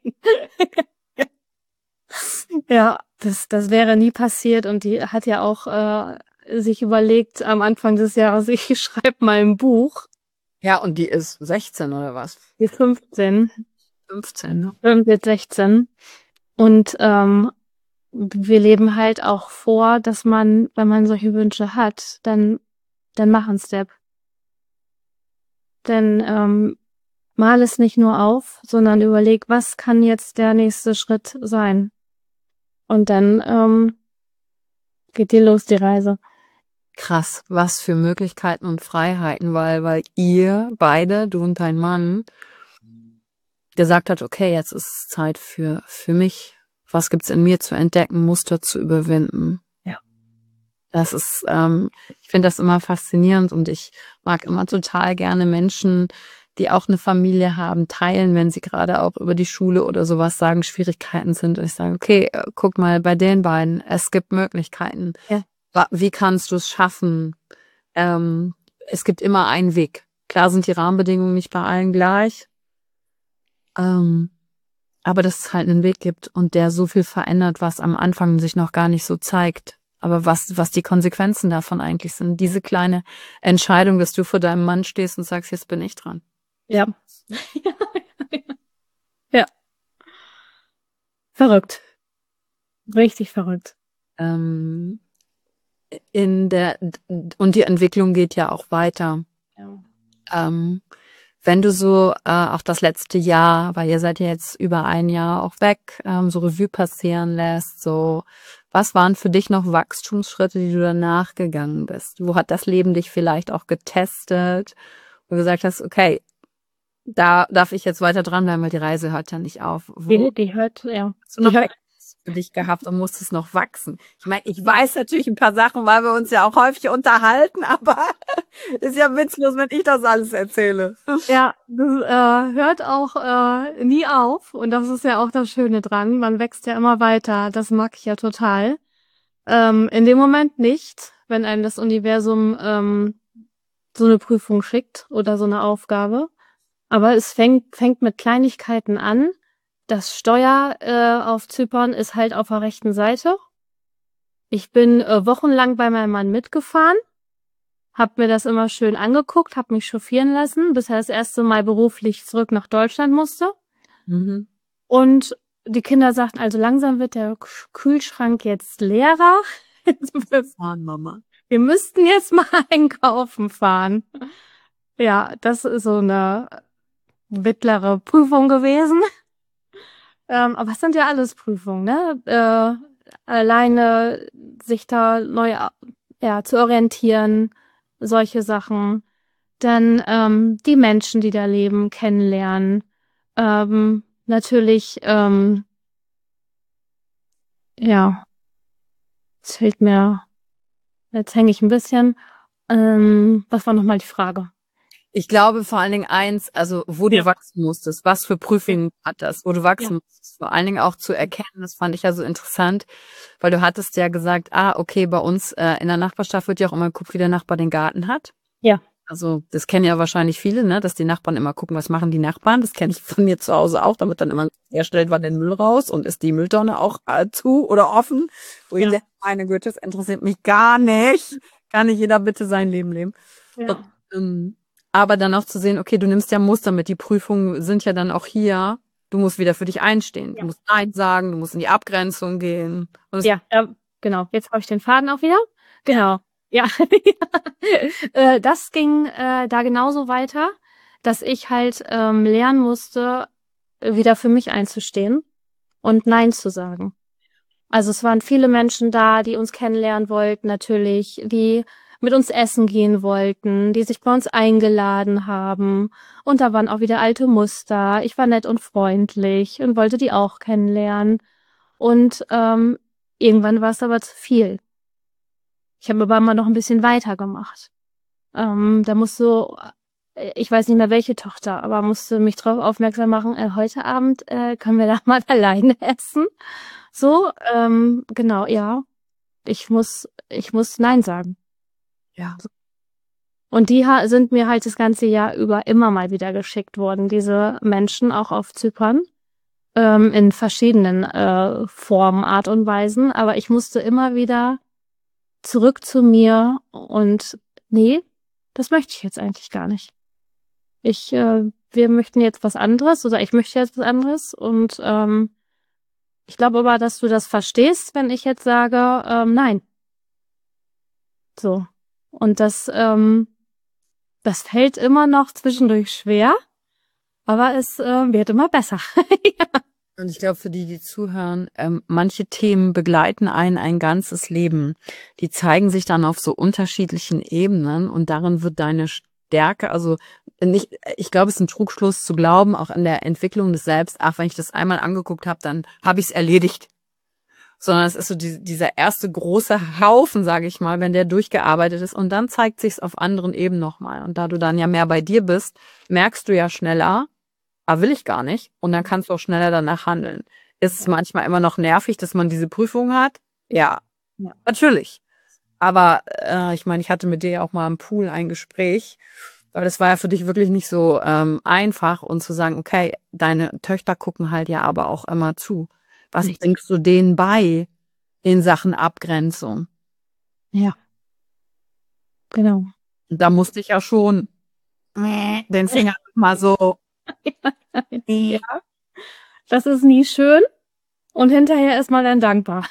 Ja, das, das wäre nie passiert und die hat ja auch äh, sich überlegt am Anfang des Jahres, ich schreibe mal ein Buch. ja, und die ist sechzehn oder was? Die ist fünfzehn. fünfzehn, ne? Und jetzt sechzehn. Und ähm, wir leben halt auch vor, dass man, wenn man solche Wünsche hat, dann, dann mach einen Step. Denn ähm, mal es nicht nur auf, sondern überleg, was kann jetzt der nächste Schritt sein? Und dann ähm, geht die los, die Reise. Krass, was für Möglichkeiten und Freiheiten, weil, weil ihr beide, du und dein Mann, gesagt hat, okay, jetzt ist es Zeit für, für mich. Was gibt's in mir zu entdecken, Muster zu überwinden? Ja. Das ist, ähm, ich finde das immer faszinierend und ich mag immer total gerne Menschen, die auch eine Familie haben, teilen, wenn sie gerade auch über die Schule oder sowas sagen, Schwierigkeiten sind. Und ich sage, okay, guck mal bei den beiden, es gibt Möglichkeiten. Ja. Wie kannst du es schaffen? Ähm, es gibt immer einen Weg. Klar sind die Rahmenbedingungen nicht bei allen gleich. Ähm, aber dass es halt einen Weg gibt und der so viel verändert, was am Anfang sich noch gar nicht so zeigt. Aber was, was die Konsequenzen davon eigentlich sind. Diese kleine Entscheidung, dass du vor deinem Mann stehst und sagst, jetzt bin ich dran. Ja. Ja. Verrückt. Richtig verrückt. Ähm, in der, und die Entwicklung geht ja auch weiter. Ja. Ähm, wenn du so äh, auch das letzte Jahr, weil ihr seid ja jetzt über ein Jahr auch weg, ähm, so Revue passieren lässt, so, was waren für dich noch Wachstumsschritte, die du danach gegangen bist? Wo hat das Leben dich vielleicht auch getestet und gesagt hast, okay, da darf ich jetzt weiter dranbleiben, weil die Reise hört ja nicht auf. Wo Die, die hört, ja. hast du noch für dich gehabt und musstest noch wachsen? Ich meine, ich weiß natürlich ein paar Sachen, weil wir uns ja auch häufig unterhalten, aber ist ja witzlos, wenn ich das alles erzähle. Ja, das äh, hört auch äh, nie auf und das ist ja auch das Schöne dran. Man wächst ja immer weiter. Das mag ich ja total. Ähm, in dem Moment nicht, wenn einem das Universum ähm, so eine Prüfung schickt oder so eine Aufgabe. Aber es fängt, fängt mit Kleinigkeiten an. Das Steuer äh, auf Zypern ist halt auf der rechten Seite. Ich bin äh, wochenlang bei meinem Mann mitgefahren, hab mir das immer schön angeguckt, hab mich chauffieren lassen, bis er das erste Mal beruflich zurück nach Deutschland musste. Mhm. Und die Kinder sagten, also langsam wird der Kühlschrank jetzt leerer. Fahren, Mama. Wir müssten jetzt mal einkaufen fahren. Ja, das ist so eine mittlere Prüfung gewesen. Ähm, aber es sind ja alles Prüfungen, ne? Äh, alleine sich da neu a- ja, zu orientieren, solche Sachen. Dann ähm, die Menschen, die da leben, kennenlernen. Ähm, natürlich, ähm, ja, es fehlt mir, jetzt hänge ich ein bisschen. Ähm, was war nochmal die Frage? Ich glaube vor allen Dingen eins, also wo du Ja. wachsen musstest, was für Prüfungen hat das, wo du wachsen Ja. musstest, vor allen Dingen auch zu erkennen, das fand ich ja so interessant, weil du hattest ja gesagt, ah, okay, bei uns äh, in der Nachbarschaft wird ja auch immer geguckt, wie der Nachbar den Garten hat. Ja. Also das kennen ja wahrscheinlich viele, ne, dass die Nachbarn immer gucken, was machen die Nachbarn. Das kenne ich von mir zu Hause auch, damit dann immer herstellt, wann den Müll raus und ist die Mülltonne auch äh, zu oder offen. Wo ich Ja. denke, meine Güte, das interessiert mich gar nicht. Kann nicht jeder bitte sein Leben leben. Ja. Und, ähm, aber dann auch zu sehen, okay, du nimmst ja Muster mit. Die Prüfungen sind ja dann auch hier. Du musst wieder für dich einstehen. Ja. Du musst Nein sagen, du musst in die Abgrenzung gehen. Und das, Ja, ja, genau. Jetzt habe ich den Faden auch wieder. Genau. Ja. Äh, das ging äh, da genauso weiter, dass ich halt ähm, lernen musste, wieder für mich einzustehen und Nein zu sagen. Also es waren viele Menschen da, die uns kennenlernen wollten, natürlich, die mit uns essen gehen wollten, die sich bei uns eingeladen haben. Und da waren auch wieder alte Muster. Ich war nett und freundlich und wollte die auch kennenlernen. Und ähm, irgendwann war es aber zu viel. Ich habe aber mal noch ein bisschen weitergemacht. Ähm, da musste so, äh, ich weiß nicht mehr welche Tochter, aber musste mich darauf aufmerksam machen, äh, heute Abend äh, können wir da mal alleine essen. So, ähm, genau, ja. Ich muss, ich muss Nein sagen. ja. Und die ha sind mir halt das ganze Jahr über immer mal wieder geschickt worden, diese Menschen auch auf Zypern, ähm, in verschiedenen äh, Formen, Art und Weisen. Aber ich musste immer wieder zurück zu mir und nee, das möchte ich jetzt eigentlich gar nicht. Ich, äh, wir möchten jetzt was anderes oder ich möchte jetzt was anderes und ähm, ich glaube aber, dass du das verstehst, wenn ich jetzt sage, ähm, nein. So. Und das, ähm, das fällt immer noch zwischendurch schwer, aber es äh, wird immer besser. Ja. Und ich glaube, für die, die zuhören, ähm, manche Themen begleiten einen ein ganzes Leben. Die zeigen sich dann auf so unterschiedlichen Ebenen und darin wird deine Stärke, also nicht, ich glaube, es ist ein Trugschluss zu glauben, auch an der Entwicklung des Selbst, ach, wenn ich das einmal angeguckt habe, dann habe ich es erledigt. Sondern es ist so die, dieser erste große Haufen, sage ich mal, wenn der durchgearbeitet ist und dann zeigt sich's auf anderen Ebenen nochmal. Und da du dann ja mehr bei dir bist, merkst du ja schneller, ah, will ich gar nicht. Und dann kannst du auch schneller danach handeln. Ist es manchmal immer noch nervig, dass man diese Prüfung hat? Ja, Ja. natürlich. Aber äh, ich meine, ich hatte mit dir ja auch mal im Pool ein Gespräch, weil das war ja für dich wirklich nicht so ähm, einfach und zu sagen, okay, deine Töchter gucken halt ja aber auch immer zu. Was Richtig. bringst du denen bei in Sachen Abgrenzung? Ja. Genau. Und da musste ich ja schon den Finger mal so. Ja. Das ist nie schön und hinterher ist man dann dankbar.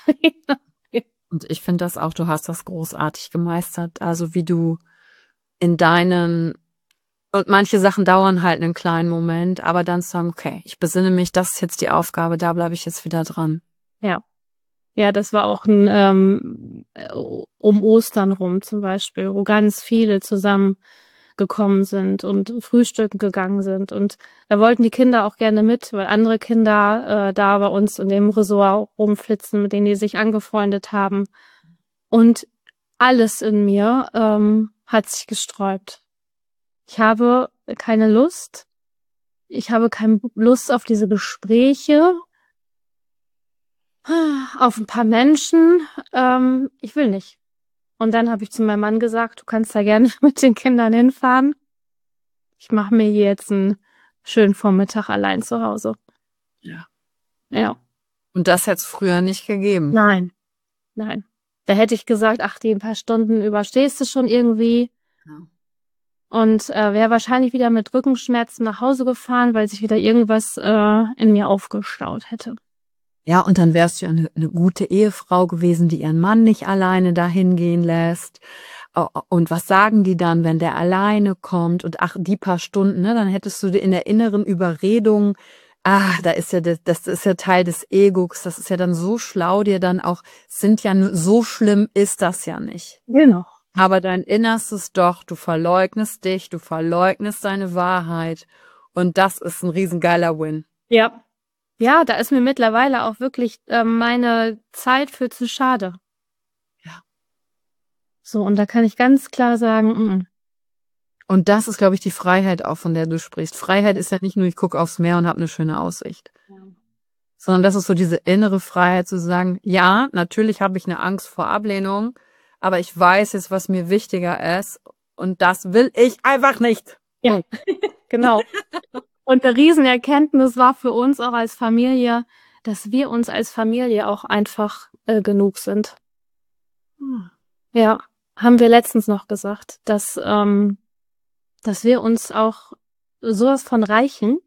Und ich finde das auch, du hast das großartig gemeistert. Also wie du in deinen, und manche Sachen dauern halt einen kleinen Moment, aber dann zu sagen, okay, ich besinne mich, das ist jetzt die Aufgabe, da bleibe ich jetzt wieder dran. Ja. Ja, das war auch ein ähm, äh, um Ostern rum zum Beispiel, wo ganz viele zusammengekommen sind und frühstücken gegangen sind. Und da wollten die Kinder auch gerne mit, weil andere Kinder äh, da bei uns in dem Resort rumflitzen, mit denen die sich angefreundet haben. Und alles in mir ähm, hat sich gesträubt. Ich habe keine Lust. Ich habe keine Lust auf diese Gespräche, auf ein paar Menschen. Ähm, ich will nicht. Und dann habe ich zu meinem Mann gesagt, du kannst da gerne mit den Kindern hinfahren. Ich mache mir hier jetzt einen schönen Vormittag allein zu Hause. Ja. Ja. Und das hätte es früher nicht gegeben. Nein. Nein. Da hätte ich gesagt, ach, die ein paar Stunden überstehst du schon irgendwie. Ja. Und äh, wäre wahrscheinlich wieder mit Rückenschmerzen nach Hause gefahren, weil sich wieder irgendwas äh, in mir aufgestaut hätte. Ja, und dann wärst du ja eine, eine gute Ehefrau gewesen, die ihren Mann nicht alleine dahin gehen lässt. Oh, oh, und was sagen die dann, wenn der alleine kommt und ach, die paar Stunden, ne, dann hättest du in der inneren Überredung, ah, da ist ja das, das ist ja Teil des Egos, das ist ja dann so schlau, dir dann auch, sind ja nur, so schlimm ist das ja nicht. Genau. Aber dein Innerstes doch, du verleugnest dich, du verleugnest deine Wahrheit und das ist ein riesengeiler Win. Ja. Ja, da ist mir mittlerweile auch wirklich äh, meine Zeit für zu schade. Ja. So, und da kann ich ganz klar sagen, mm, Und das ist, glaube ich, die Freiheit auch, von der du sprichst. Freiheit ist ja nicht nur, ich gucke aufs Meer und habe eine schöne Aussicht. Ja. Sondern das ist so diese innere Freiheit zu sagen, ja, natürlich habe ich eine Angst vor Ablehnung, aber ich weiß jetzt, was mir wichtiger ist und das will ich einfach nicht. Ja, genau. Und eine Riesenerkenntnis war für uns auch als Familie, dass wir uns als Familie auch einfach äh, genug sind. Hm. Ja, haben wir letztens noch gesagt, dass, ähm, dass wir uns auch sowas von reichen.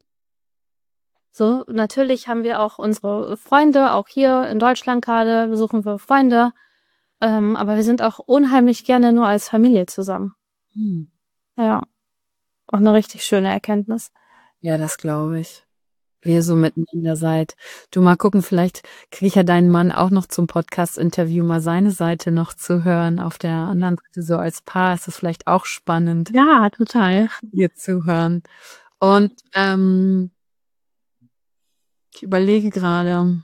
So, natürlich haben wir auch unsere Freunde, auch hier in Deutschland gerade besuchen wir Freunde, ähm, aber wir sind auch unheimlich gerne nur als Familie zusammen. Hm. Ja, auch eine richtig schöne Erkenntnis. Ja, das glaube ich. Wie ihr so miteinander seid. Du, mal gucken, vielleicht kriege ich ja deinen Mann auch noch zum Podcast-Interview, mal seine Seite noch zu hören. Auf der anderen Seite, so als Paar, ist es vielleicht auch spannend, Ja, total. hier zu hören. Und ähm, ich überlege gerade.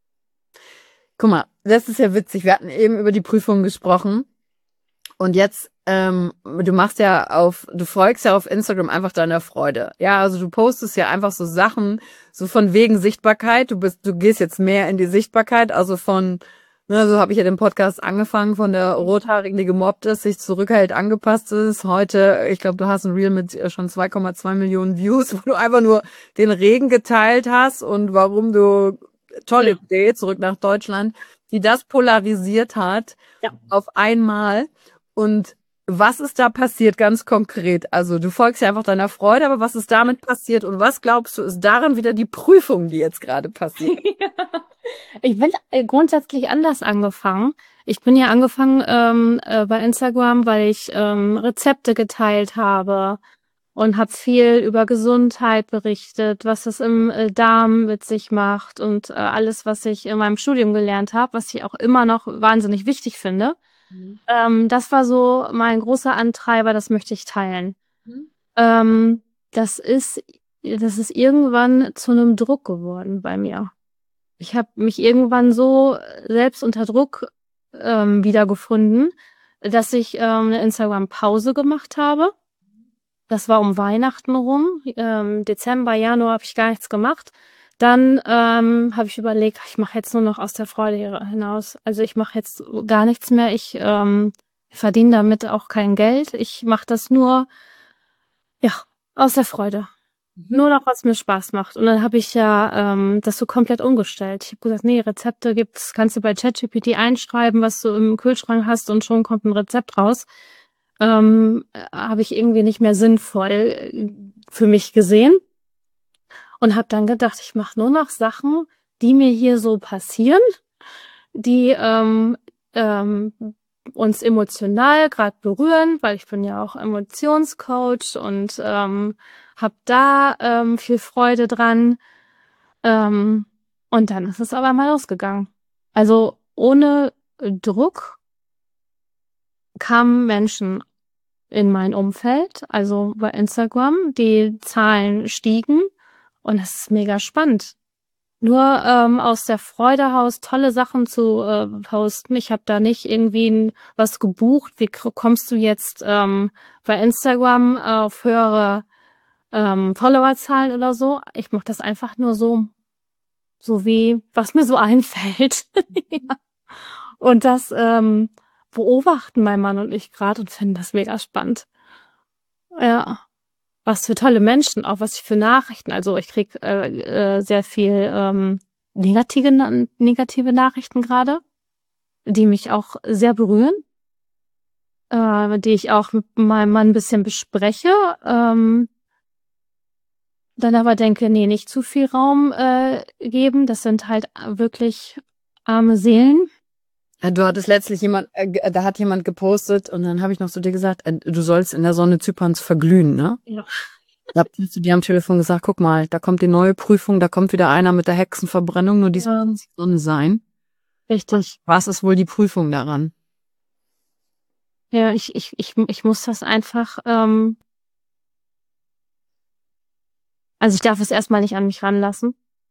Guck mal, das ist ja witzig. Wir hatten eben über die Prüfung gesprochen. Und jetzt, ähm, du machst ja auf, du folgst ja auf Instagram einfach deiner Freude. Ja, also du postest ja einfach so Sachen, so von wegen Sichtbarkeit. Du bist, du gehst jetzt mehr in die Sichtbarkeit, also von, ne, so habe ich ja den Podcast angefangen, von der Rothaarigen, die gemobbt ist, sich zurückhält, angepasst ist. Heute, ich glaube, du hast ein Reel mit äh, schon zwei Komma zwei Millionen Views, wo du einfach nur den Regen geteilt hast und warum du, tolle Idee, zurück nach Deutschland, die das polarisiert hat, Ja. auf einmal. Und was ist da passiert, ganz konkret? Also du folgst ja einfach deiner Freude, aber was ist damit passiert und was glaubst du, ist daran wieder die Prüfung, die jetzt gerade passiert? Ich bin äh, grundsätzlich anders angefangen. Ich bin ja angefangen ähm, äh, bei Instagram, weil ich ähm, Rezepte geteilt habe und habe viel über Gesundheit berichtet, was das im äh, Darm mit sich macht und äh, alles, was ich in meinem Studium gelernt habe, was ich auch immer noch wahnsinnig wichtig finde. Mhm. Ähm, das war so mein großer Antreiber, das möchte ich teilen. Mhm. Ähm, das ist, das ist irgendwann zu einem Druck geworden bei mir. Ich habe mich irgendwann so selbst unter Druck ähm, wiedergefunden, dass ich ähm, eine Instagram-Pause gemacht habe. Das war um Weihnachten rum. Ähm, Dezember, Januar habe ich gar nichts gemacht. Dann ähm, habe ich überlegt, ich mache jetzt nur noch aus der Freude hinaus. Also ich mache jetzt gar nichts mehr. Ich ähm, verdiene damit auch kein Geld. Ich mache das nur, ja, aus der Freude. Nur noch, was mir Spaß macht. Und dann habe ich ja ähm, das so komplett umgestellt. Ich habe gesagt, nee, Rezepte gibt's, kannst du bei ChatGPT einschreiben, was du im Kühlschrank hast und schon kommt ein Rezept raus. Ähm, habe ich irgendwie nicht mehr sinnvoll äh, für mich gesehen. Und habe dann gedacht, ich mache nur noch Sachen, die mir hier so passieren, die ähm, ähm, uns emotional gerade berühren, weil ich bin ja auch Emotionscoach und ähm, habe da ähm, viel Freude dran. Ähm, und dann ist es aber mal losgegangen. Also ohne Druck kamen Menschen in mein Umfeld, also bei Instagram, die Zahlen stiegen und es ist mega spannend. Nur ähm, aus der Freude heraus tolle Sachen zu äh, posten. Ich habe da nicht irgendwie n- was gebucht. Wie k- kommst du jetzt ähm, bei Instagram auf höhere ähm, Followerzahlen oder so? Ich mache das einfach nur so, so wie was mir so einfällt. Ja. Und das ähm, beobachten mein Mann und ich gerade und finden das mega spannend. Ja. Was für tolle Menschen, auch was ich für Nachrichten. Also ich krieg äh, äh, sehr viel ähm, negative, Na- negative Nachrichten gerade, die mich auch sehr berühren, äh, die ich auch mit meinem Mann ein bisschen bespreche. Ähm, dann aber denke, nee, nicht zu viel Raum äh, geben. Das sind halt wirklich arme Seelen. Ja, du hattest letztlich jemand, äh, da hat jemand gepostet und dann habe ich noch zu dir gesagt, äh, du sollst in der Sonne Zyperns verglühen, ne? Ja. Da hast du dir am Telefon gesagt, guck mal, da kommt die neue Prüfung, da kommt wieder einer mit der Hexenverbrennung, nur diesmal Ja, muss die Sonne sein. richtig. Was ist wohl die Prüfung daran? Ja, ich, ich, ich, ich muss das einfach, ähm, also ich darf es erstmal nicht an mich ranlassen.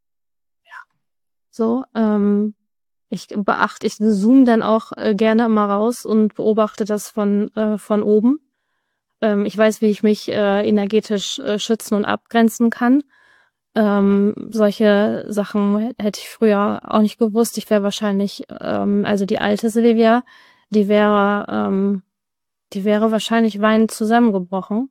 So, ähm, ich beachte, ich zoome dann auch äh, gerne mal raus und beobachte das von, äh, von oben. Ähm, ich weiß, wie ich mich äh, energetisch äh, schützen und abgrenzen kann. Ähm, solche Sachen hätte ich früher auch nicht gewusst. Ich wäre wahrscheinlich, ähm, also die alte Silvia, die wäre, ähm, die wäre wahrscheinlich weinend zusammengebrochen.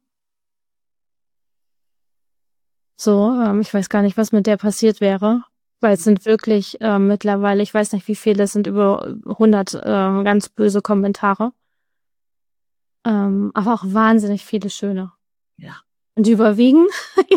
So, ähm, ich weiß gar nicht, was mit der passiert wäre, weil es sind wirklich ähm, mittlerweile, ich weiß nicht, wie viele, es sind über hundert ähm, ganz böse Kommentare, ähm, aber auch wahnsinnig viele schöne. Ja. Und die überwiegen.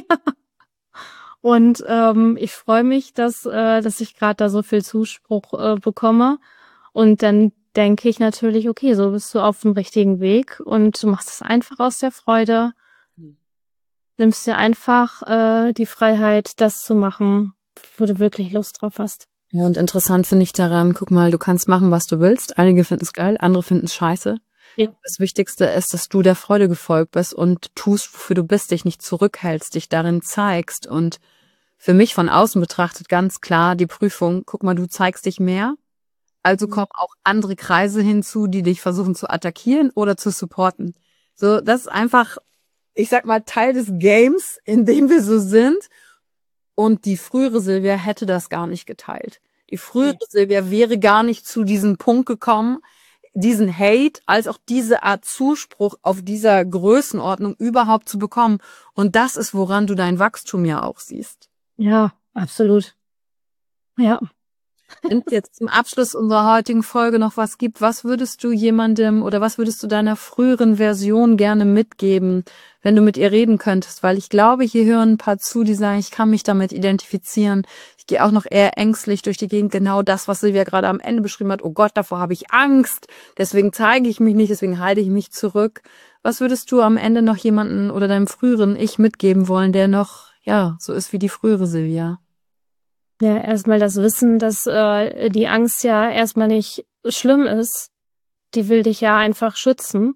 Und ähm, ich freue mich, dass, äh, dass ich gerade da so viel Zuspruch äh, bekomme. Und dann denke ich natürlich, okay, so bist du auf dem richtigen Weg und du machst es einfach aus der Freude. Nimmst dir einfach äh, die Freiheit, das zu machen, wo du wirklich Lust drauf hast. Ja, und interessant finde ich daran, guck mal, du kannst machen, was du willst. Einige finden es geil, andere finden es scheiße. Ja. Das Wichtigste ist, dass du der Freude gefolgt bist und tust, wofür du bist, dich nicht zurückhältst, dich darin zeigst. Und für mich von außen betrachtet ganz klar die Prüfung, guck mal, du zeigst dich mehr, also kommen auch andere Kreise hinzu, die dich versuchen zu attackieren oder zu supporten. So, das ist einfach, ich sag mal, Teil des Games, in dem wir so sind. Und die frühere Silvia hätte das gar nicht geteilt. Die frühere Okay. Silvia wäre gar nicht zu diesem Punkt gekommen, diesen Hate als auch diese Art Zuspruch auf dieser Größenordnung überhaupt zu bekommen. Und das ist, woran du dein Wachstum ja auch siehst. Ja, absolut. Ja. Wenn es jetzt zum Abschluss unserer heutigen Folge noch was gibt, was würdest du jemandem oder was würdest du deiner früheren Version gerne mitgeben, wenn du mit ihr reden könntest? Weil ich glaube, hier hören ein paar zu, die sagen, ich kann mich damit identifizieren. Ich gehe auch noch eher ängstlich durch die Gegend. Genau das, was Silvia gerade am Ende beschrieben hat. Oh Gott, davor habe ich Angst. Deswegen zeige ich mich nicht, deswegen halte ich mich zurück. Was würdest du am Ende noch jemanden oder deinem früheren Ich mitgeben wollen, der noch, ja, so ist wie die frühere Silvia? Ja, erstmal das Wissen, dass äh, die Angst ja erstmal nicht schlimm ist. Die will dich ja einfach schützen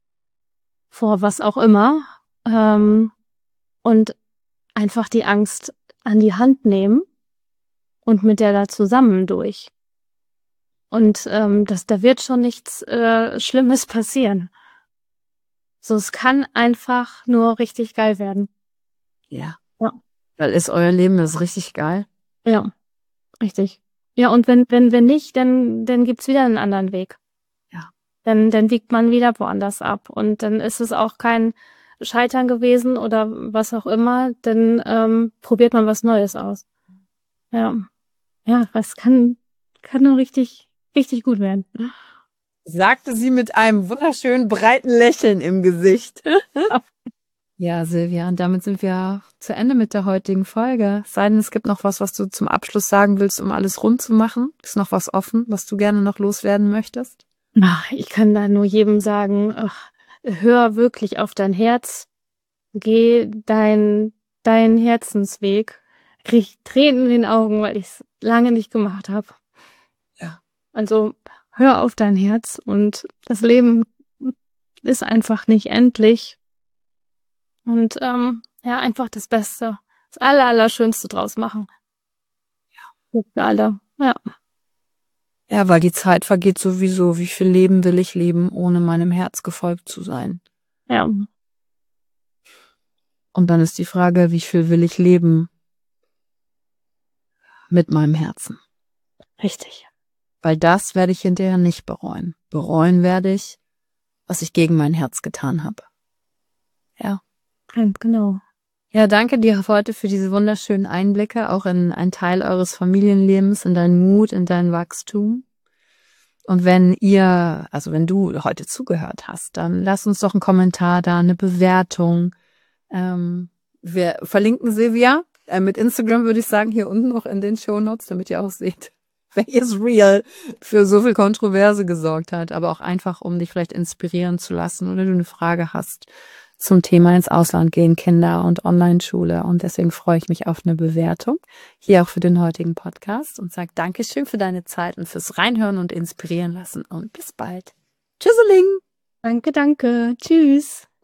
vor was auch immer. Ähm, und einfach die Angst an die Hand nehmen und mit der da zusammen durch. Und ähm, das, da wird schon nichts äh, Schlimmes passieren. So, es kann einfach nur richtig geil werden. Ja. Ja. Weil ist euer Leben das ist richtig geil. Ja, richtig. Ja, und wenn, wenn, wenn nicht, dann, dann gibt's wieder einen anderen Weg. Ja. Dann, dann biegt man wieder woanders ab. Und dann ist es auch kein Scheitern gewesen oder was auch immer. Dann ähm, probiert man was Neues aus. Ja. Ja, was kann, kann nur richtig, richtig gut werden. Sagte sie mit einem wunderschönen breiten Lächeln im Gesicht. Ja, Silvia, und damit sind wir zu Ende mit der heutigen Folge. Es sei denn, es gibt noch was, was du zum Abschluss sagen willst, um alles rund zu machen. Ist noch was offen, was du gerne noch loswerden möchtest? Ach, ich kann da nur jedem sagen, ach, hör wirklich auf dein Herz. Geh dein, dein Herzensweg. Krieg Tränen in den Augen, weil ich es lange nicht gemacht habe. Ja. Also hör auf dein Herz und das Leben ist einfach nicht endlich. Und ähm, ja, einfach das Beste, das Aller, Allerschönste draus machen. Ja. Für alle. Ja. Ja, weil die Zeit vergeht sowieso. Wie viel Leben will ich leben, ohne meinem Herz gefolgt zu sein? Ja. Und dann ist die Frage, wie viel will ich leben mit meinem Herzen? Richtig. Weil das werde ich hinterher nicht bereuen. Bereuen werde ich, was ich gegen mein Herz getan habe. Ja. Genau. Ja, danke dir heute für diese wunderschönen Einblicke, auch in einen Teil eures Familienlebens, in deinen Mut, in dein Wachstum. Und wenn ihr, also wenn du heute zugehört hast, dann lass uns doch einen Kommentar da, eine Bewertung. Ähm, wir verlinken Silvia äh, mit Instagram, würde ich sagen, hier unten noch in den Shownotes, damit ihr auch seht, welches Reel für so viel Kontroverse gesorgt hat, aber auch einfach, um dich vielleicht inspirieren zu lassen oder du eine Frage hast zum Thema ins Ausland gehen, Kinder und Online-Schule. Und deswegen freue ich mich auf eine Bewertung hier auch für den heutigen Podcast und sage Dankeschön für deine Zeit und fürs Reinhören und inspirieren lassen und bis bald. Tschüsseling! Danke, danke. Tschüss.